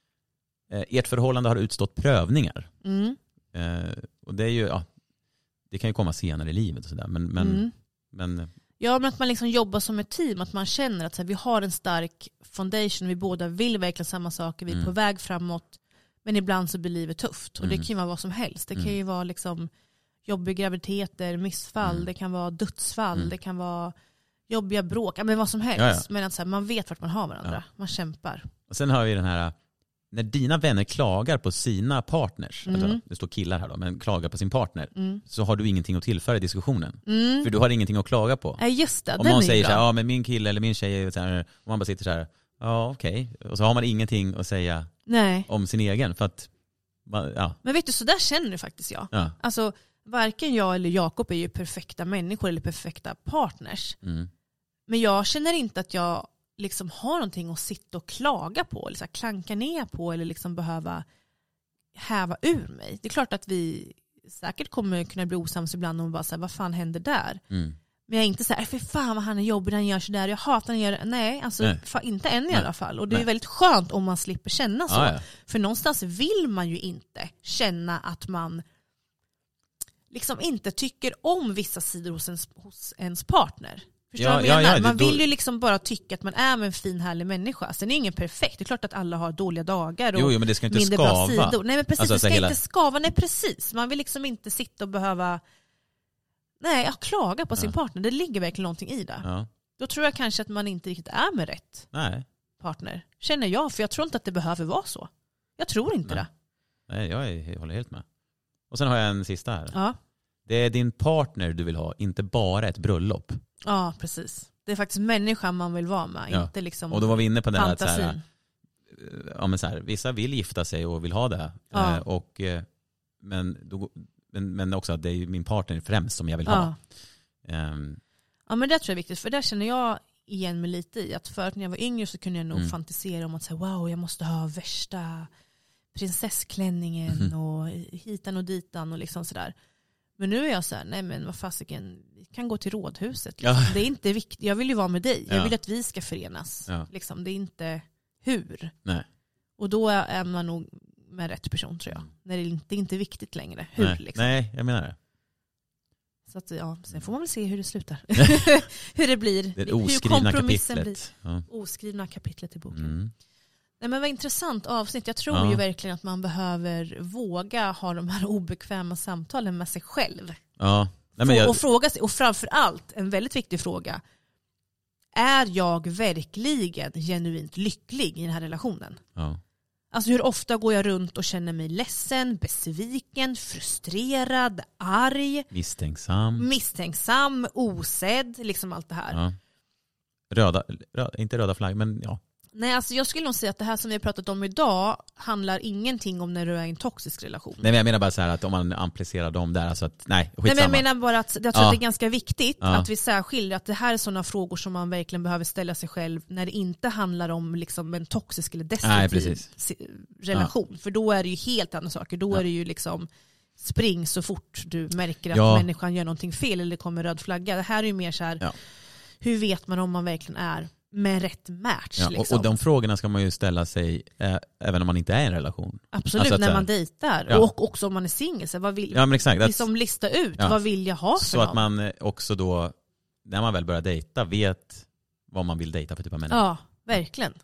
Eh, Ert förhållande har utstått prövningar. Mm. Eh, och det är ju, ja, det kan ju komma senare i livet och sådär. Men, men, Mm. men Ja, men att man liksom jobbar som ett team, att man känner att så här, vi har en stark foundation, vi båda vill verkligen samma saker, vi är Mm. på väg framåt, men ibland så blir livet tufft. Och det Mm. kan ju vara vad som helst. Det kan Mm. ju vara liksom jobbiga graviditeter, missfall, Mm. det kan vara dödsfall, Mm. det kan vara jobbiga bråk, ja, men vad som helst. Ja, ja. Men att så här, man vet vart man har varandra, man kämpar. och sen har vi den här, när dina vänner klagar på sina partners, Mm. alltså, det står killar här då, men klagar på sin partner, Mm. så har du ingenting att tillföra i diskussionen. Mm. För du har ingenting att klaga på. Ja, just det, Om den någon är säger bra. så här, ja men min kille eller min tjej är så här, och man bara sitter så här, ja okej. Och så har man ingenting att säga Nej. om sin egen, för att, man- ja. Men vet du, så där känner du faktiskt jag. ja. Alltså, varken jag eller Jakob är ju perfekta människor eller perfekta partners. Mm. Men jag känner inte att jag liksom har någonting att sitta och klaga på eller så här klanka ner på eller liksom behöva häva ur mig. Det är klart att vi säkert kommer kunna bli osams ibland och bara säga vad fan händer där? Mm. Men jag är inte så här, för fan vad han är jobbig, han gör så där, jag hatar han gör. Nej, alltså Nej. fan, inte än i Nej. alla fall. Och det är Nej. väldigt skönt om man slipper känna så. Ja, ja. För någonstans vill man ju inte känna att man liksom inte tycker om vissa sidor hos ens, hos ens partner. Förstår Ja, du vad jag ja, menar? ja, Man det- vill ju liksom bara tycka att man är en fin, härlig människa. Sen är ingen perfekt. Det är klart att alla har dåliga dagar och Jo, jo, men det ska inte mindre bra skava. sidor. Nej, men precis, Alltså, det så ska hela- inte skava. Nej, precis. Man vill liksom inte sitta och behöva nej, jag klaga på sin Ja. partner. Det ligger verkligen någonting i det. Ja. Då tror jag kanske att man inte riktigt är med rätt Nej, partner. Känner jag, för jag tror inte att det behöver vara så. Jag tror inte Nej. det. nej jag, är, jag håller helt med. Och sen har jag en sista här. Ja. Det är din partner du vill ha, inte bara ett bröllop. Ja, precis. Det är faktiskt människan man vill vara med, Ja. inte liksom Och då var vi inne på det här att så fantasin. här, ja, men så här, vissa vill gifta sig och vill ha det. Ja. Eh, och, eh, men, då, men, men också att det är min partner främst som jag vill ha. Ja. Ehm, Ja, men det tror jag är viktigt, för där känner jag igen mig lite i att förut när jag var yngre så kunde jag nog Mm. fantisera om att säga wow, jag måste ha värsta prinsessklänningen Mhm. och hitan och ditan och liksom sådär. Men nu är jag så här, nej men vad fasiken, vi kan gå till rådhuset. Liksom. Ja. Det är inte viktigt, jag vill ju vara med dig. Jag Ja. vill att vi ska förenas. Ja. Liksom, det är inte hur. nej. Och då är man nog med rätt person tror jag. När det inte, det är inte viktigt längre. Hur Nej. liksom. nej, jag menar det. Så att, ja, sen får man väl se hur det slutar. hur det blir. Det är det hur oskrivna kompromissen kapitlet. Ja. blir. Oskrivna kapitlet i boken. Mm. Nej, men vad intressant avsnitt. Jag tror Ja. ju verkligen att man behöver våga ha de här obekväma samtalen med sig själv. Ja. Nej, men jag, Och fråga sig, och framför allt en väldigt viktig fråga. Är jag verkligen genuint lycklig i den här relationen? ja. Alltså hur ofta går jag runt och känner mig ledsen, besviken, frustrerad, arg, Misstänksam. misstänksam, osedd, liksom allt det här. Ja. Röda, röda, inte röda flagg, men ja. Nej, alltså jag skulle nog säga att det här som vi har pratat om idag handlar ingenting om när du är i en toxisk relation. Nej, men jag menar bara så här att om man applicerar dem där, alltså att nej, skitsamma. Nej, men jag menar bara att jag tror Ja. att det är ganska viktigt Ja. att vi särskiljer att det här är sådana frågor som man verkligen behöver ställa sig själv när det inte handlar om liksom en toxisk eller Nej, destruktiv precis. si- relation. För då är det ju helt andra saker. Då Ja. är det ju liksom spring så fort du märker att Ja. människan gör någonting fel eller kommer röd flagga. Det här är ju mer så här, Ja. hur vet man om man verkligen är med rätt match? Ja, och, liksom. och de frågorna ska man ju ställa sig eh, även om man inte är i en relation. Absolut, Alltså att när så här- man dejtar. Ja. Och också om man är singel. Så vad vill, Ja, men exakt. Att, liksom lista ut, Ja. vad vill jag ha för så någon? att man eh, också då, när man väl börjar dejta, vet vad man vill dejta för typ av människa. Ja, verkligen.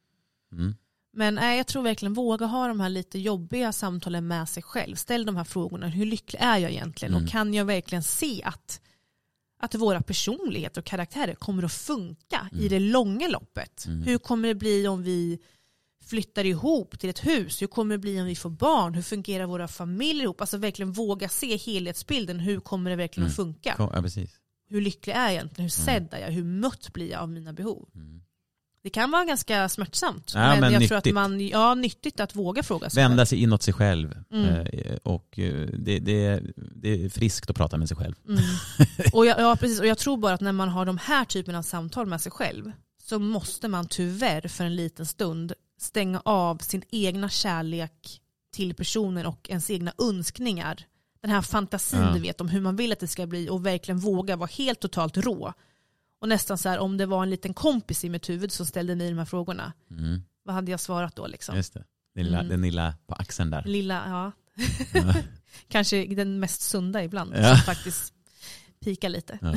Mm. Men äh, jag tror verkligen våga ha de här lite jobbiga samtalen med sig själv. Ställ de här frågorna. Hur lycklig är jag egentligen? Mm. Och kan jag verkligen se att, att våra personligheter och karaktärer kommer att funka Mm. i det långa loppet? Mm. Hur kommer det bli om vi flyttar ihop till ett hus? Hur kommer det bli om vi får barn? Hur fungerar våra familjer ihop? Alltså verkligen våga se helhetsbilden. Hur kommer det verkligen Mm. att funka? Ja, precis. Hur lycklig är jag egentligen? Hur Mm. sedd är jag? Hur mött blir jag av mina behov? Mm. Det kan vara ganska smärtsamt. Ja, men, men jag tror att nyttigt. man, ja, nyttigt att våga fråga sig Vända sig inåt sig själv. Mm. Eh, och eh, det, det, det är friskt att prata med sig själv. Mm. Och, jag, ja, precis. Och jag tror bara att när man har de här typen av samtal med sig själv så måste man tyvärr för en liten stund stänga av sin egna kärlek till personen och ens egna önskningar. Den här fantasin Ja. du vet om hur man vill att det ska bli och verkligen våga vara helt totalt rå. Och nästan så här, om det var en liten kompis i mitt huvud som ställde mig de här frågorna, Mm. vad hade jag svarat då liksom? Just det. Den lilla, Mm. den lilla på axeln där. Lilla, ja. Ja. Kanske den mest sunda ibland. Ja. Som faktiskt pikar lite. Ja.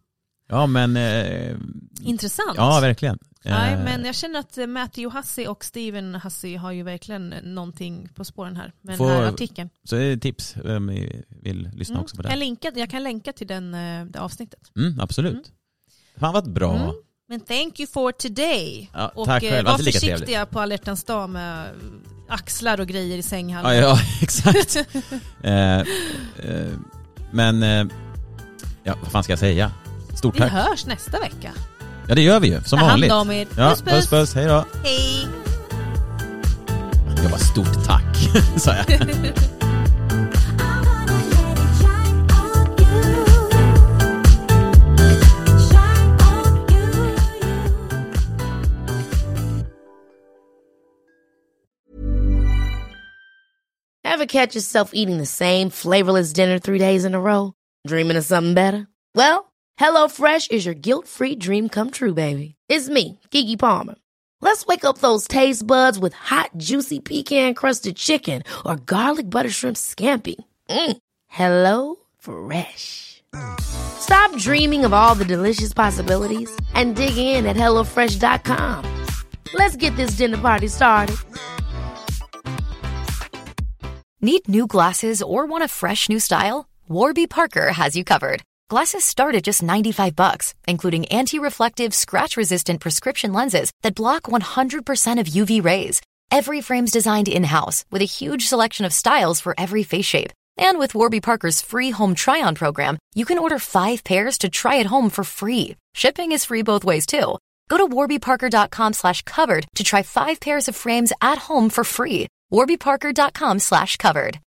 Ja, men... Eh, Intressant. ja, verkligen. Nej, Eh, men jag känner att Matthew Hussey och Steven Hussey har ju verkligen någonting på spåren här med Får- den här artikeln. Så det är tips om ni vill lyssna Mm. också på Jag, det. länkar, jag kan länka till den, eh, det avsnittet. Mm, absolut. Mm. Fan vad bra. Mm. Men thank you for today. Ja, och tack eh, själv. var Alltid lika försiktiga trevligt. på alla hjärtans dag med axlar och grejer i sänghallen. Ja, ja, exakt. eh, eh, men, eh, ja, vad fan ska jag säga? Stort Vi tack. hörs nästa vecka. Ja, det gör vi ju, som Ta hand vanligt. om er. Ja, Puss, puss. puss, puss. Hej då. Hej. Jag bara stort tack, sa jag. Ever catch yourself eating the same flavorless dinner three days in a row? Dreaming of something better? Well, HelloFresh is your guilt-free dream come true, baby. It's me, Keke Palmer. Let's wake up those taste buds with hot, juicy pecan-crusted chicken or garlic butter shrimp scampi. Mm. Hello Fresh. Stop dreaming of all the delicious possibilities and dig in at hello fresh dot com. Let's get this dinner party started. Need new glasses or want a fresh new style? Warby Parker has you covered. Glasses start at just ninety-five bucks, including anti-reflective, scratch-resistant prescription lenses that block one hundred percent of U V rays. Every frame's designed in-house with a huge selection of styles for every face shape. And with Warby Parker's free home try-on program, you can order five pairs to try at home for free. Shipping is free both ways, too. Go to warby parker dot com slash covered to try five pairs of frames at home for free. warby parker dot com slash covered.